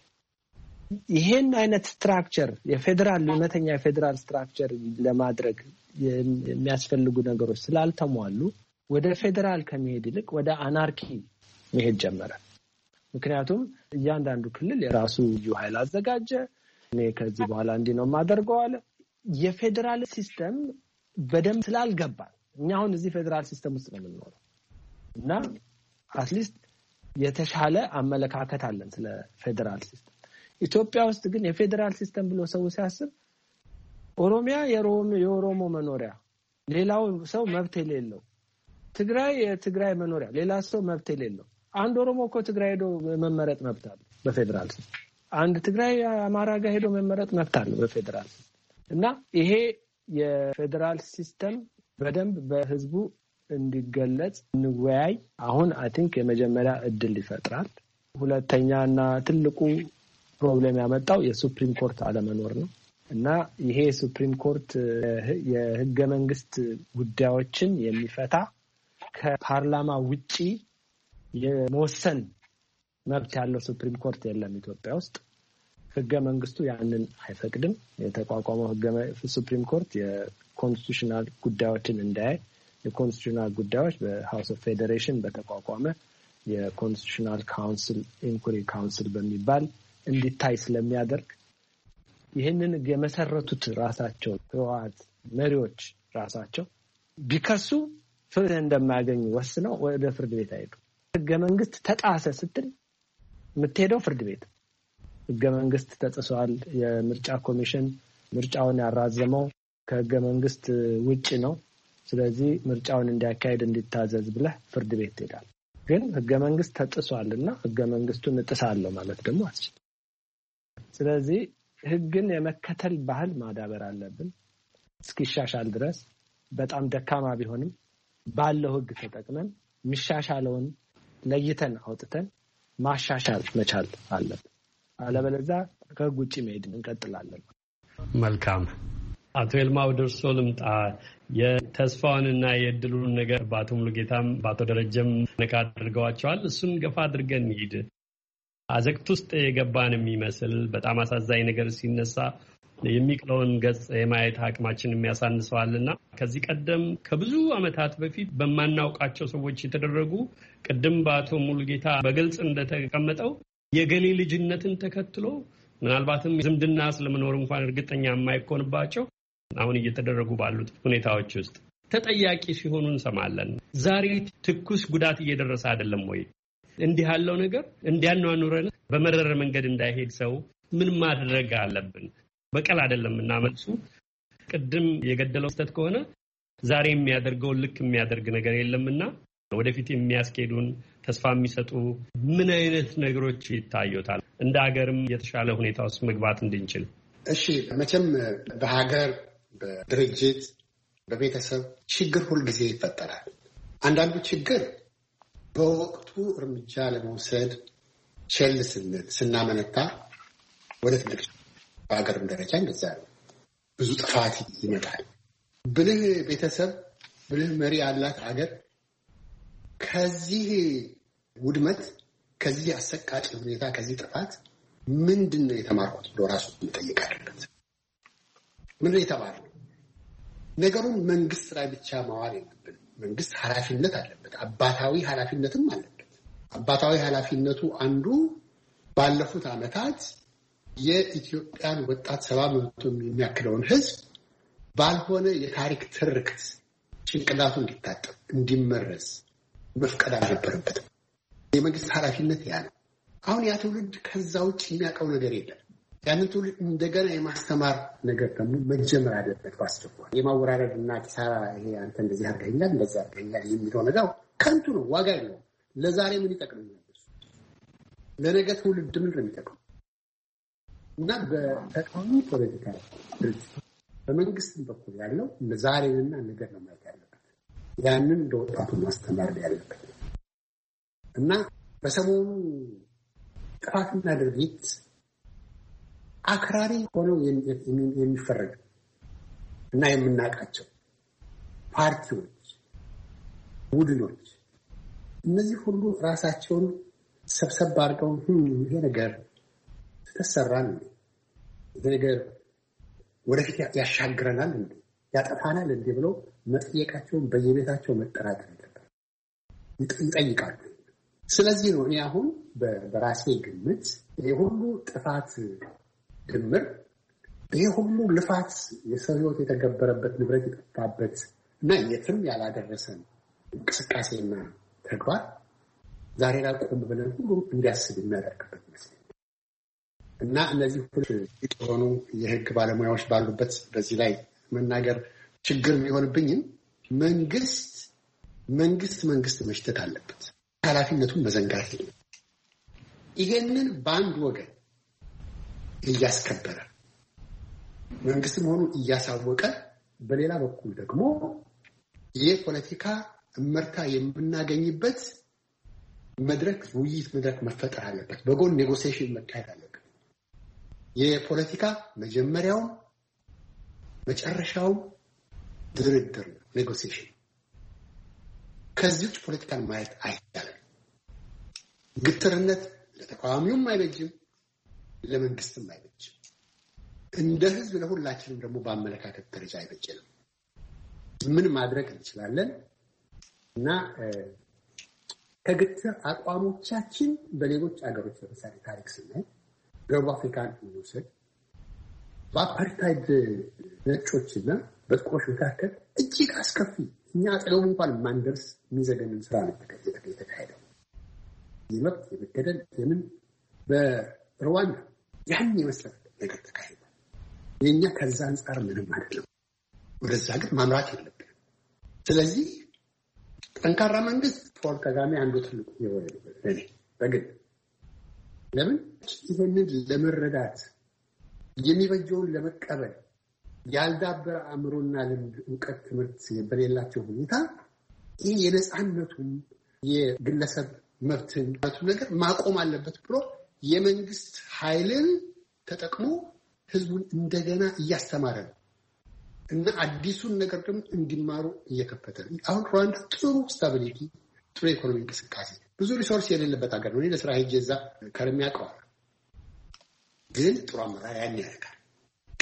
ይሄን አይነት ስትራክቸር የፌዴራል እውነተኛ የፌዴራል ስትራክቸር ለማድረግ የሚያስፈልጉ ነገሮች ስላልተሟሉ ወደ ፌዴራል ከመሄድ ይልቅ ወደ አናርኪ መሄድ ጀመረ። ምክንያቱም እያንዳንዱ ክልል የራሱ ልዩ ኃይል አዘጋጀ። እኔ ከዚህ በኋላ እንዲህ ነው የማደርገው አለ። የፌዴራል ሲስተም በደንብ ስላልገባ እኛ አሁን እዚህ ፌዴራል ሲስተም ውስጥ ነው የምንኖረው እና አትሊስት የተሻለ አመለካከት አለን ስለ ፌዴራል ሲስተም። ኢትዮጵያ ውስጥ ግን የፌዴራል ሲስተም ብሎ ሰው ሲያስብ ኦሮሚያ የኦሮሞ መኖሪያ፣ ሌላው ሰው መብት የሌለው፣ ትግራይ የትግራይ መኖሪያ፣ ሌላ ሰው መብት የሌለው። አንድ ኦሮሞ እኮ ትግራይ ሄዶ መመረጥ መብት አለው በፌዴራል ሲስተም። አንድ ትግራይ አማራ ጋር ሄዶ መመረጥ መብት አለው በፌዴራል ሲስተም። እና ይሄ የፌዴራል ሲስተም በደንብ በህዝቡ እንዲገለጽ እንወያይ። አሁን አይ ቲንክ የመጀመሪያ እድል ይፈጥራል። ሁለተኛና ትልቁ ፕሮብሌም ያመጣው የሱፕሪም ኮርት አለመኖር ነው እና ይሄ ሱፕሪም ኮርት የህገ መንግስት ጉዳዮችን የሚፈታ ከፓርላማ ውጪ የመወሰን መብት ያለው ሱፕሪም ኮርት የለም ኢትዮጵያ ውስጥ። ህገ መንግስቱ ያንን አይፈቅድም። የተቋቋመው ህገ ሱፕሪም ኮርት የኮንስቲቱሽናል ጉዳዮችን እንዳያይ የኮንስቲቱሽናል ጉዳዮች በሃውስ ኦፍ ፌዴሬሽን በተቋቋመ የኮንስቲቱሽናል ካውንስል ኢንኩሪ ካውንስል በሚባል እንዲታይ ስለሚያደርግ ይህንን የመሰረቱት ራሳቸው ህወሓት መሪዎች ራሳቸው ቢከሱ ፍርድ እንደማያገኙ ወስነው ወደ ፍርድ ቤት አይሄዱ። ህገ መንግስት ተጣሰ ስትል የምትሄደው ፍርድ ቤት። ህገ መንግስት ተጥሷል፣ የምርጫ ኮሚሽን ምርጫውን ያራዘመው ከህገ መንግስት ውጪ ነው፣ ስለዚህ ምርጫውን እንዲያካሄድ እንዲታዘዝ ብለህ ፍርድ ቤት ትሄዳለህ። ግን ህገ መንግስት ተጥሷልና ህገ መንግስቱን እጥሳለሁ ማለት ደግሞ አትችልም። ስለዚህ ህግን የመከተል ባህል ማዳበር አለብን። እስኪሻሻል ድረስ በጣም ደካማ ቢሆንም ባለው ህግ ተጠቅመን የሚሻሻለውን ለይተን አውጥተን ማሻሻል መቻል አለብን። አለበለዚያ ከህግ ውጪ መሄድ እንቀጥላለን። መልካም። አቶ ይልማ ወደ እርስዎ ልምጣ። የተስፋውንና የእድሉን ነገር በአቶ ሙሉጌታም በአቶ ደረጀም ነቃ አድርገዋቸዋል። እሱን ገፋ አድርገን እንሂድ። አዘቅት ውስጥ የገባን የሚመስል በጣም አሳዛኝ ነገር ሲነሳ የሚቅለውን ገጽ የማየት አቅማችን የሚያሳንሰዋልና ከዚህ ቀደም ከብዙ ዓመታት በፊት በማናውቃቸው ሰዎች የተደረጉ ቅድም በአቶ ሙሉጌታ በግልጽ እንደተቀመጠው የገሌ ልጅነትን ተከትሎ ምናልባትም ዝምድና ስለመኖር እንኳን እርግጠኛ የማይኮንባቸው አሁን እየተደረጉ ባሉት ሁኔታዎች ውስጥ ተጠያቂ ሲሆኑ እንሰማለን። ዛሬ ትኩስ ጉዳት እየደረሰ አይደለም ወይ? እንዲህ ያለው ነገር እንዲያኗኑረን በመረረ መንገድ እንዳይሄድ ሰው ምን ማድረግ አለብን? በቀል አይደለም እና መልሱ ቅድም የገደለው ስህተት ከሆነ ዛሬ የሚያደርገውን ልክ የሚያደርግ ነገር የለምና ወደፊት የሚያስኬዱን ተስፋ የሚሰጡ ምን አይነት ነገሮች ይታዩታል? እንደ ሀገርም የተሻለ ሁኔታ ውስጥ መግባት እንድንችል። እሺ፣ መቼም በሀገር በድርጅት በቤተሰብ ችግር ሁልጊዜ ይፈጠራል። አንዳንዱ ችግር በወቅቱ እርምጃ ለመውሰድ ቸል ስንል ስናመነታ ወደ ትልቅ በሀገርም ደረጃ እንደዛ ነው። ብዙ ጥፋት ይመጣል። ብልህ ቤተሰብ ብልህ መሪ ያላት ሀገር ከዚህ ውድመት ከዚህ አሰቃቂ ሁኔታ ከዚህ ጥፋት ምንድን ነው የተማርኩት ብሎ ራሱ መጠየቅ አለበት። ምንድን ነው የተማርኩት? ነገሩን መንግስት ላይ ብቻ ማዋል የለብንም። መንግስት ኃላፊነት አለበት፣ አባታዊ ኃላፊነትም አለበት። አባታዊ ኃላፊነቱ አንዱ ባለፉት ዓመታት የኢትዮጵያን ወጣት ሰባ መቶ የሚያክለውን ህዝብ ባልሆነ የታሪክ ትርክት ጭንቅላቱ እንዲታጠብ እንዲመረዝ መፍቀድ አልነበረበትም። የመንግስት ኃላፊነት ያ ነው። አሁን ያ ትውልድ ከዛ ውጭ የሚያውቀው ነገር የለም። ያንን ትውልድ እንደገና የማስተማር ነገር ደግሞ መጀመር አለበት በአስቸኳይ። የማወራረድ እና ኪሳራ ይሄ አንተ እንደዚህ አድርገኛል እንደዛ አድርገኛል የሚለው ነገር ከንቱ ነው፣ ዋጋ የለውም። ለዛሬ ምን ይጠቅመኛል? ለነገ ትውልድ ምን ነው የሚጠቅመው? እና በተቃዋሚ ፖለቲካ ድርጅት በመንግስትም በኩል ያለው ዛሬንና ነገር ነው ማለት ያለበት። ያንን ለወጣቱ ማስተማር ያለበት እና በሰሞኑ ጥፋትና ድርጊት አክራሪ ሆነው የሚፈረጁ እና የምናውቃቸው ፓርቲዎች፣ ቡድኖች እነዚህ ሁሉ ራሳቸውን ሰብሰብ አድርገው ይሄ ነገር ተሰራን ነው ይሄ ነገር ወደፊት ያሻግረናል እንዴ ያጠፋናል እንዴ ብለው መጠየቃቸውን በየቤታቸው መጠራጠር ይጠይቃሉ። ስለዚህ ነው እኔ አሁን በራሴ ግምት ይሄ ሁሉ ጥፋት ድምር ይሄ ሁሉ ልፋት የሰው ሕይወት የተገበረበት ንብረት የጠፋበት እና የትም ያላደረሰን እንቅስቃሴና ተግባር ዛሬ ላይ ቆም ብለን ሁሉ እንዲያስብ የሚያደርግበት ይመስለኛል። እና እነዚህ ሁሉ የሆኑ የህግ ባለሙያዎች ባሉበት በዚህ ላይ መናገር ችግር የሚሆንብኝም መንግስት መንግስት መንግስት መሽተት አለበት። ኃላፊነቱን መዘንጋት የለም። ይሄንን በአንድ ወገን እያስከበረ መንግስት መሆኑን እያሳወቀ በሌላ በኩል ደግሞ የፖለቲካ እመርታ የምናገኝበት መድረክ ውይይት መድረክ መፈጠር አለበት። በጎን ኔጎሲዬሽን መካሄድ አለበት። የፖለቲካ መጀመሪያውም መጨረሻውም ድርድር ነው፣ ኔጎሲዬሽን። ከዚህ ውጭ ፖለቲካን ማየት አይቻልም። ግትርነት ለተቃዋሚውም አይበጅም፣ ለመንግስትም አይበጅም። እንደ ህዝብ ለሁላችንም ደግሞ በአመለካከት ደረጃ አይበጅም። ምን ማድረግ እንችላለን? እና ከግትር አቋሞቻችን በሌሎች አገሮች ለምሳሌ ታሪክ ስናይ ደቡብ አፍሪካን እንውሰድ። በአፓርታይድ ነጮችና በጥቁሮች መካከል እጅግ አስከፊ እኛ አጠገቡ እንኳን ማንደርስ የሚዘገንን ስራ ነው የተካሄደው። የመብት የመገደል የምን በሩዋንዳ ያን የመሰለ ነገር ተካሄደ። የኛ ከዛ አንጻር ምንም አይደለም። ወደዛ ግን ማምራት የለብንም። ስለዚህ ጠንካራ መንግስት ፖል ካጋሜ አንዱ ትልቁ የወለ በግል ለምን ይሄንን ለመረዳት የሚበጀውን ለመቀበል ያልዳበረ አእምሮና ልምድ እውቀት ትምህርት በሌላቸው ሁኔታ ይህ የነፃነቱም የግለሰብ መብትን ነገር ማቆም አለበት ብሎ የመንግስት ኃይልን ተጠቅሞ ህዝቡን እንደገና እያስተማረ ነው እና አዲሱን ነገር ደግሞ እንዲማሩ እየከፈተ ነው። አሁን ሩዋንዳ ጥሩ ስታቢሊቲ፣ ጥሩ ኢኮኖሚ እንቅስቃሴ፣ ብዙ ሪሶርስ የሌለበት ሀገር ነው። ለስራ ሄጄ እዛ ከርም ያውቀዋል። ግን ጥሩ አመራር ያን ያደርጋል።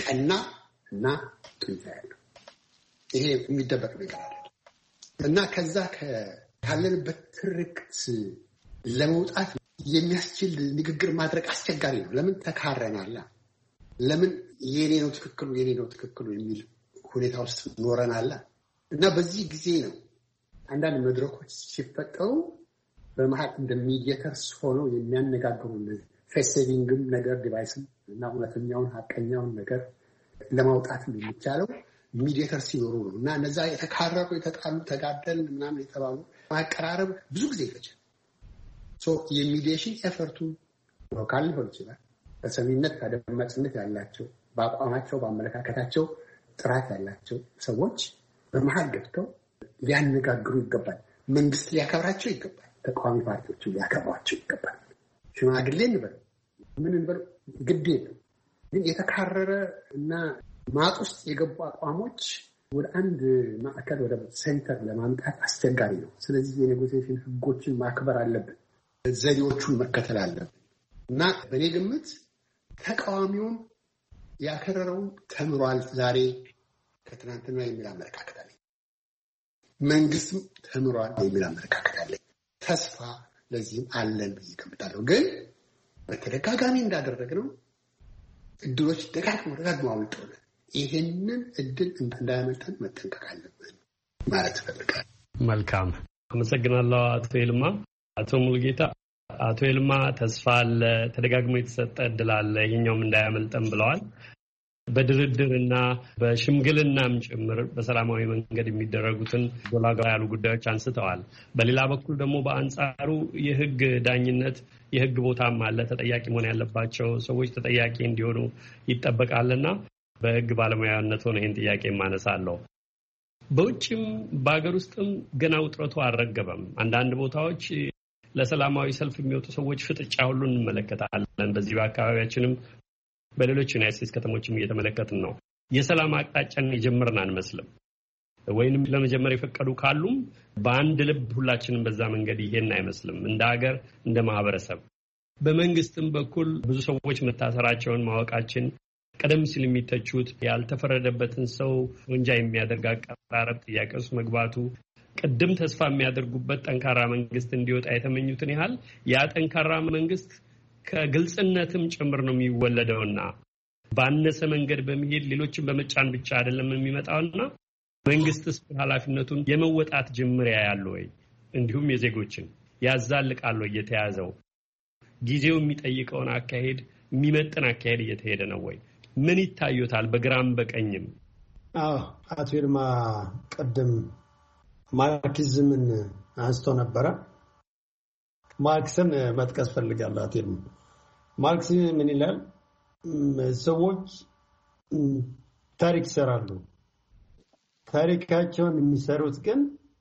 ቀና እና ጥንታ ያለው ይሄ የሚደበቅ ነገር አይደለም እና ከዛ ካለንበት ትርክት ለመውጣት የሚያስችል ንግግር ማድረግ አስቸጋሪ ነው። ለምን ተካረናል? ለምን የኔ ነው ትክክሉ የኔ ነው ትክክሉ የሚል ሁኔታ ውስጥ ኖረናል እና በዚህ ጊዜ ነው አንዳንድ መድረኮች ሲፈጠሩ በመሀል እንደ ሚዲየተርስ ሆነው የሚያነጋግሩ እነዚህ ፌስ ሴቪንግም ነገር ዲቫይስም እና እውነተኛውን ሀቀኛውን ነገር ለማውጣት የሚቻለው ሚዲየተር ሲኖሩ ነው እና እነዛ የተካረሩ የተጣሉ ተጋደል ምናምን የተባሉ ማቀራረብ ብዙ ጊዜ ይፈጃል። ሶ የሚዲዬሽን ኤፈርቱ ሎካል ሊሆን ይችላል። በሰሚነት ተደማጭነት ያላቸው በአቋማቸው በአመለካከታቸው ጥራት ያላቸው ሰዎች በመሀል ገብተው ሊያነጋግሩ ይገባል። መንግስት ሊያከብራቸው ይገባል። ተቃዋሚ ፓርቲዎች ሊያከብሯቸው ይገባል። ሽማግሌ እንበል ምን እንበል ግድ የለም። ግን የተካረረ እና ማጥ ውስጥ የገቡ አቋሞች ወደ አንድ ማዕከል ወደ ሴንተር ለማምጣት አስቸጋሪ ነው። ስለዚህ የኔጎሲዬሽን ህጎችን ማክበር አለብን፣ ዘዴዎቹን መከተል አለብን እና በእኔ ግምት ተቃዋሚውን ያከረረውን ተምሯል ዛሬ ከትናንትና የሚል አመለካከት አለኝ። መንግስትም ተምሯል የሚል አመለካከት አለኝ። ተስፋ ለዚህም አለን ብዬ እገምታለሁ። ግን በተደጋጋሚ እንዳደረግነው እድሎች ደጋግሞ ደጋግሞ አውልጠውናል። ይሄንን እድል እንዳያመልጠን መጠንቀቅ አለብን ማለት እፈልጋለሁ። መልካም አመሰግናለሁ አቶ ይልማ። አቶ ሙሉጌታ፣ አቶ ይልማ ተስፋ አለ፣ ተደጋግሞ የተሰጠ እድል አለ፣ ይሄኛውም እንዳያመልጠን ብለዋል። በድርድርና በሽምግልናም ጭምር በሰላማዊ መንገድ የሚደረጉትን ጎላጋ ያሉ ጉዳዮች አንስተዋል። በሌላ በኩል ደግሞ በአንጻሩ የህግ ዳኝነት የህግ ቦታም አለ። ተጠያቂ መሆን ያለባቸው ሰዎች ተጠያቂ እንዲሆኑ ይጠበቃልና በህግ ባለሙያነት ሆነ ይህን ጥያቄ ማነሳለሁ። በውጭም በሀገር ውስጥም ገና ውጥረቱ አልረገበም። አንዳንድ ቦታዎች ለሰላማዊ ሰልፍ የሚወጡ ሰዎች ፍጥጫ ሁሉ እንመለከታለን። በዚህ በአካባቢያችንም በሌሎች ዩናይትድ ስቴትስ ከተሞችም እየተመለከትን ነው። የሰላም አቅጣጫን የጀመርን አንመስልም። ወይንም ለመጀመር የፈቀዱ ካሉም በአንድ ልብ ሁላችንም በዛ መንገድ ይሄን አይመስልም። እንደ ሀገር እንደ ማህበረሰብ በመንግስትም በኩል ብዙ ሰዎች መታሰራቸውን ማወቃችን፣ ቀደም ሲል የሚተቹት ያልተፈረደበትን ሰው ወንጃ የሚያደርግ አቀራረብ ጥያቄ ውስጥ መግባቱ፣ ቅድም ተስፋ የሚያደርጉበት ጠንካራ መንግስት እንዲወጣ የተመኙትን ያህል ያ ጠንካራ መንግስት ከግልጽነትም ጭምር ነው የሚወለደውና ባነሰ መንገድ በመሄድ ሌሎችን በመጫን ብቻ አይደለም የሚመጣውና መንግስትስ ኃላፊነቱን የመወጣት ጅምር ያያለው ወይ? እንዲሁም የዜጎችን ያዛልቃል ወይ? የተያዘው ጊዜው የሚጠይቀውን አካሄድ የሚመጥን አካሄድ እየተሄደ ነው ወይ? ምን ይታዩታል በግራም በቀኝም? አዎ አቶ ይልማ ቀደም ማርክሲዝምን አንስቶ ነበረ። ማርክስን መጥቀስ ፈልጋለሁ። አቶ ይልማ ማርክስ ምን ይላል? ሰዎች ታሪክ ይሰራሉ። ታሪካቸውን የሚሰሩት ግን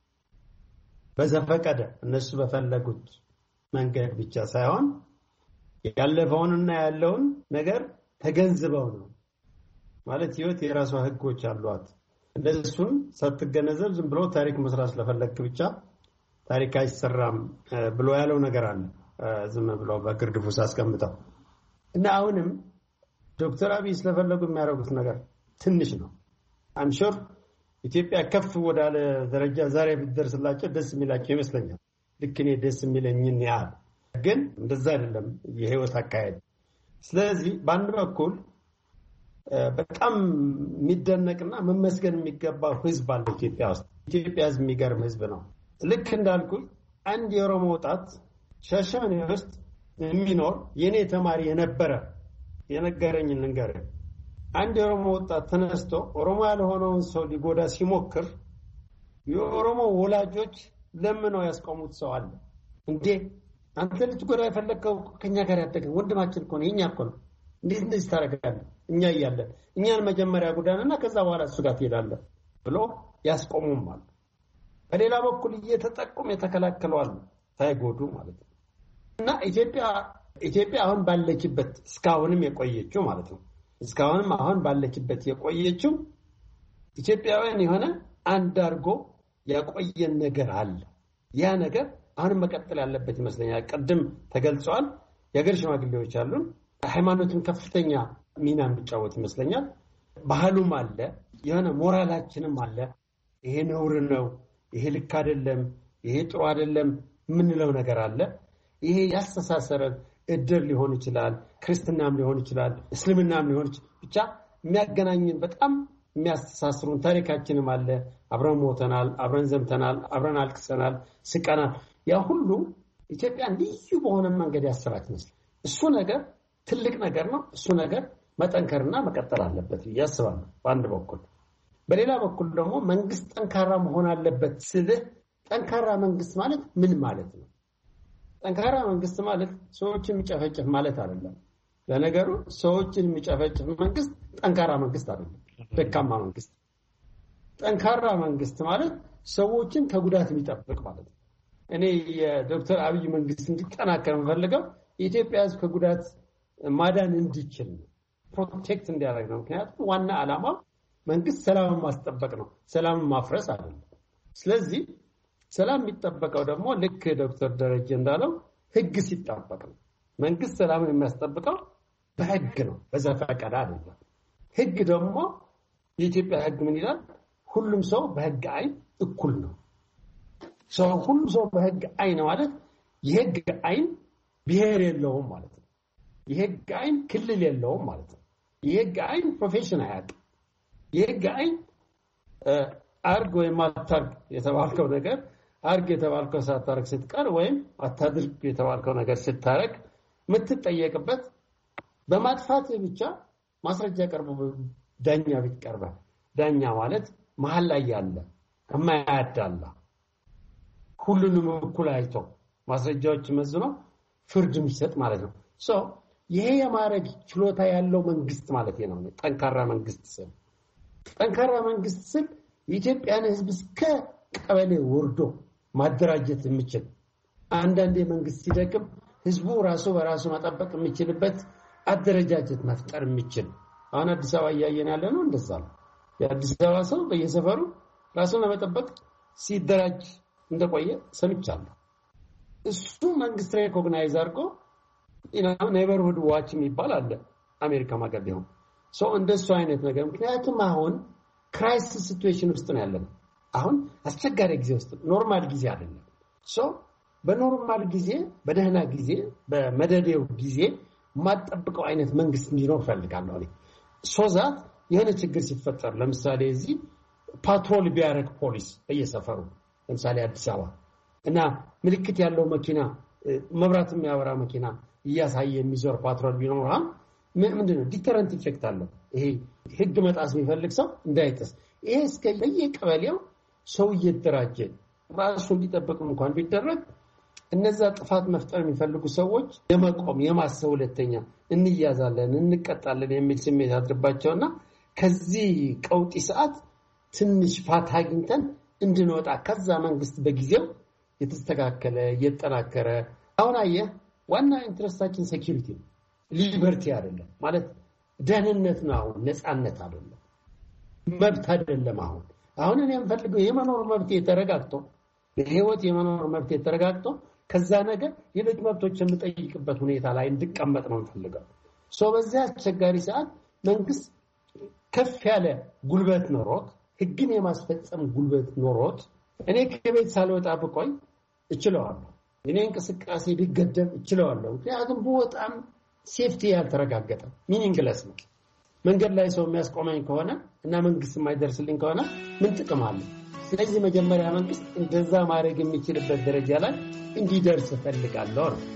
በዘፈቀደ እነሱ በፈለጉት መንገድ ብቻ ሳይሆን ያለፈውንና ያለውን ነገር ተገንዝበው ነው። ማለት ህይወት የራሷ ህጎች አሏት። እንደሱን ሳትገነዘብ ዝም ብሎ ታሪክ መስራት ስለፈለክ ብቻ ታሪክ አይሰራም ብሎ ያለው ነገር አለ። ዝም ብሎ በግርድፉ አስቀምጠው እና አሁንም ዶክተር አብይ ስለፈለጉ የሚያደርጉት ነገር ትንሽ ነው። አም ሹር ኢትዮጵያ ከፍ ወዳለ ደረጃ ዛሬ ብትደርስላቸው ደስ የሚላቸው ይመስለኛል። ልክ እኔ ደስ የሚለኝን ያህል ግን እንደዛ አይደለም የህይወት አካሄድ። ስለዚህ በአንድ በኩል በጣም የሚደነቅና መመስገን የሚገባው ህዝብ አለ ኢትዮጵያ ውስጥ። ኢትዮጵያ ህዝብ የሚገርም ህዝብ ነው። ልክ እንዳልኩ አንድ የኦሮሞ ወጣት ሻሸመኔ ውስጥ የሚኖር የኔ ተማሪ የነበረ የነገረኝ ልንገር። አንድ የኦሮሞ ወጣት ተነስቶ ኦሮሞ ያልሆነውን ሰው ሊጎዳ ሲሞክር የኦሮሞ ወላጆች ለምነው ያስቆሙት ሰው አለ። እንዴ አንተ ልትጎዳ የፈለከው ከኛ ጋር ያደገ ወንድማችን እኮ ነው፣ የኛ እኮ ነው፣ እንዴት እንደዚህ ታደርጋለህ? እኛ እያለን እኛን መጀመሪያ ጉዳንና ከዛ በኋላ እሱ ጋር ትሄዳለህ ብሎ ያስቆሙም አሉ። በሌላ በኩል እየተጠቁም የተከላከለዋል ሳይጎዱ ማለት ነው። እና ኢትዮጵያ ኢትዮጵያ አሁን ባለችበት እስካሁንም የቆየችው ማለት ነው እስካሁንም አሁን ባለችበት የቆየችው ኢትዮጵያውያን የሆነ አንድ አርጎ ያቆየን ነገር አለ። ያ ነገር አሁን መቀጠል ያለበት ይመስለኛል። ቀደም ተገልጿል። የሀገር ሽማግሌዎች አሉን። ሃይማኖትን ከፍተኛ ሚና የሚጫወት ይመስለኛል። ባህሉም አለ፣ የሆነ ሞራላችንም አለ። ይሄ ነውር ነው፣ ይሄ ልክ አይደለም፣ ይሄ ጥሩ አይደለም የምንለው ነገር አለ። ይሄ ያስተሳሰረን እድር ሊሆን ይችላል፣ ክርስትናም ሊሆን ይችላል፣ እስልምናም ሊሆን ይችላል። ብቻ የሚያገናኝን በጣም የሚያስተሳስሩን ታሪካችንም አለ። አብረን ሞተናል፣ አብረን ዘምተናል፣ አብረን አልቅሰናል፣ ስቀናል። ያ ሁሉ ኢትዮጵያ ልዩ በሆነ መንገድ ያሰራት ይመስላል። እሱ ነገር ትልቅ ነገር ነው። እሱ ነገር መጠንከርና መቀጠል አለበት ያስባሉ በአንድ በኩል። በሌላ በኩል ደግሞ መንግስት ጠንካራ መሆን አለበት ስልህ ጠንካራ መንግስት ማለት ምን ማለት ነው? ጠንካራ መንግስት ማለት ሰዎችን የሚጨፈጭፍ ማለት አይደለም። ለነገሩ ሰዎችን የሚጨፈጭፍ መንግስት ጠንካራ መንግስት አይደለም፣ ደካማ መንግስት። ጠንካራ መንግስት ማለት ሰዎችን ከጉዳት የሚጠብቅ ማለት ነው። እኔ የዶክተር አብይ መንግስት እንዲጠናከር የምፈልገው የኢትዮጵያ ሕዝብ ከጉዳት ማዳን እንዲችል ነው፣ ፕሮቴክት እንዲያደርግ ነው። ምክንያቱም ዋና ዓላማ መንግስት ሰላምን ማስጠበቅ ነው፣ ሰላምን ማፍረስ አይደለም። ስለዚህ ሰላም የሚጠበቀው ደግሞ ልክ ዶክተር ደረጀ እንዳለው ህግ ሲጠበቅ ነው። መንግስት ሰላምን የሚያስጠብቀው በህግ ነው፣ በዘፈቀደ አይደለም። ህግ ደግሞ የኢትዮጵያ ህግ ምን ይላል? ሁሉም ሰው በህግ አይን እኩል ነው። ሰው ሁሉም ሰው በህግ አይን ማለት የህግ አይን ብሔር የለውም ማለት ነው። የህግ አይን ክልል የለውም ማለት ነው። የህግ አይን ፕሮፌሽን አያውቅም። የህግ አይን አርግ ወይም አታርግ የተባልከው ነገር አርግ የተባልከው ሳታርግ ስትቀር ወይም አታድርግ የተባልከው ነገር ስታረግ የምትጠየቅበት በማጥፋት ብቻ ማስረጃ ቀርቦ ዳኛ ቤት ቀርበ ዳኛ ማለት መሀል ላይ ያለ የማያዳላ ሁሉንም እኩል አይቶ ማስረጃዎች መዝኖ ፍርድ የሚሰጥ ማለት ነው። ሶ ይሄ የማረግ ችሎታ ያለው መንግስት ማለት ነው ጠንካራ መንግስት ስል። ጠንካራ መንግስት ስል የኢትዮጵያን ህዝብ እስከ ቀበሌ ወርዶ ማደራጀት የሚችል አንዳንድ መንግስት ሲደክም ህዝቡ ራሱ በራሱ መጠበቅ የሚችልበት አደረጃጀት መፍጠር የሚችል። አሁን አዲስ አበባ እያየን ያለ ነው እንደዛ ነው። የአዲስ አበባ ሰው በየሰፈሩ ራሱን ለመጠበቅ ሲደራጅ እንደቆየ ሰምቻለሁ። እሱ መንግስት ሬኮግናይዝ አድርጎ ኢናም ኔበርሁድ ዋች የሚባል አለ አሜሪካ ማገብ ይሁን ሶ እንደሱ አይነት ነገር። ምክንያቱም አሁን ክራይሲስ ሲቹዌሽን ውስጥ ነው ያለነው። አሁን አስቸጋሪ ጊዜ ውስጥ ኖርማል ጊዜ አይደለም። ሶ በኖርማል ጊዜ በደህና ጊዜ በመደዴው ጊዜ ማጠብቀው አይነት መንግስት እንዲኖር ፈልጋለሁ እኔ። ሶዛት የሆነ ችግር ሲፈጠር ለምሳሌ እዚህ ፓትሮል ቢያረግ ፖሊስ በየሰፈሩ ለምሳሌ አዲስ አበባ እና ምልክት ያለው መኪና መብራት የሚያበራ መኪና እያሳየ የሚዞር ፓትሮል ቢኖር ምንድነው ዲተረንት ኢፌክት አለው። ይሄ ህግ መጣስ የሚፈልግ ሰው እንዳይጥስ ይሄ እስከ በየቀበሌው ሰው እየተደራጀ ራሱ እንዲጠብቅ እንኳን ቢደረግ እነዛ ጥፋት መፍጠር የሚፈልጉ ሰዎች የመቆም የማሰብ ሁለተኛ እንያዛለን እንቀጣለን የሚል ስሜት አድርባቸውና ከዚህ ቀውጢ ሰዓት ትንሽ ፋታ አግኝተን እንድንወጣ ከዛ መንግስት በጊዜው የተስተካከለ እየተጠናከረ አሁን አየህ ዋና ኢንትረስታችን ሴኩሪቲ ነው፣ ሊበርቲ አይደለም ማለት ደህንነት ነው፣ ነፃነት አይደለም፣ መብት አይደለም። አሁን አሁን እኔ የምፈልገው የመኖር መብት የተረጋግጦ በህይወት የመኖር መብት የተረጋግጦ ከዛ ነገር የልጅ መብቶች የምጠይቅበት ሁኔታ ላይ እንድቀመጥ ነው የምፈልገው። ሶ በዚያ አስቸጋሪ ሰዓት መንግስት ከፍ ያለ ጉልበት ኖሮት ህግን የማስፈጸም ጉልበት ኖሮት እኔ ከቤት ሳልወጣ ብቆይ እችለዋለሁ፣ እኔ እንቅስቃሴ ቢገደብ እችለዋለሁ። ምክንያቱም በጣም ሴፍቲ ያልተረጋገጠ ሚኒንግለስ ነው። መንገድ ላይ ሰው የሚያስቆመኝ ከሆነ እና መንግስት የማይደርስልኝ ከሆነ ምን ጥቅም አለ? ስለዚህ መጀመሪያ መንግስት እንደዛ ማድረግ የሚችልበት ደረጃ ላይ እንዲደርስ እፈልጋለሁ ነው።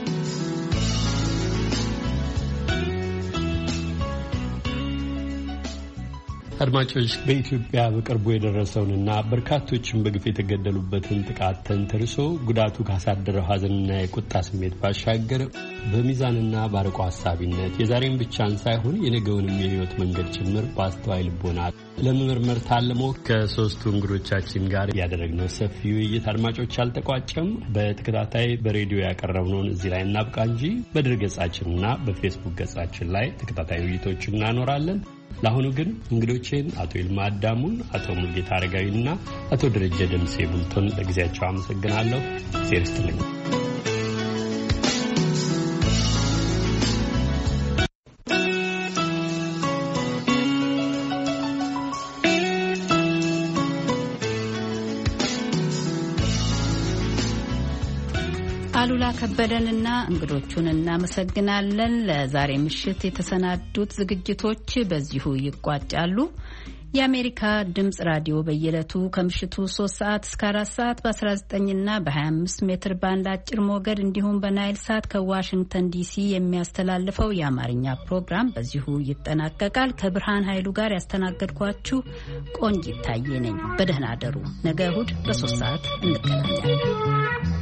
አድማጮች በኢትዮጵያ በቅርቡ የደረሰውንና በርካቶችን በግፍ የተገደሉበትን ጥቃት ተንተርሶ ጉዳቱ ካሳደረው ሐዘንና የቁጣ ስሜት ባሻገር በሚዛንና ባርቆ ሐሳቢነት የዛሬን ብቻን ሳይሆን የነገውንም የህይወት መንገድ ጭምር በአስተዋይ ልቦና ለመመርመር ታልሞ ከሶስቱ እንግዶቻችን ጋር ያደረግነው ሰፊ ውይይት አድማጮች አልተቋጨም። በተከታታይ በሬዲዮ ያቀረብነውን እዚህ ላይ እናብቃ እንጂ በድረ ገጻችንና በፌስቡክ ገጻችን ላይ ተከታታይ ውይይቶችን እናኖራለን። ለአሁኑ ግን እንግዶቼን አቶ ይልማ አዳሙን፣ አቶ ሙልጌታ አረጋዊና አቶ ደረጀ ደምሴ ቡልቶን ለጊዜያቸው አመሰግናለሁ። እግዚአብሔር ይስጥልኝ። አሉላ ከበደንና እንግዶቹን እናመሰግናለን። ለዛሬ ምሽት የተሰናዱት ዝግጅቶች በዚሁ ይቋጫሉ። የአሜሪካ ድምጽ ራዲዮ በየዕለቱ ከምሽቱ ሶስት ሰዓት እስከ አራት ሰዓት በ19 እና በ25 ሜትር ባንድ አጭር ሞገድ እንዲሁም በናይል ሳት ከዋሽንግተን ዲሲ የሚያስተላልፈው የአማርኛ ፕሮግራም በዚሁ ይጠናቀቃል። ከብርሃን ኃይሉ ጋር ያስተናገድኳችሁ ቆንጂት ታዬ ነኝ። በደህና አደሩ። ነገ እሁድ በሶስት ሰዓት እንገናኛለን።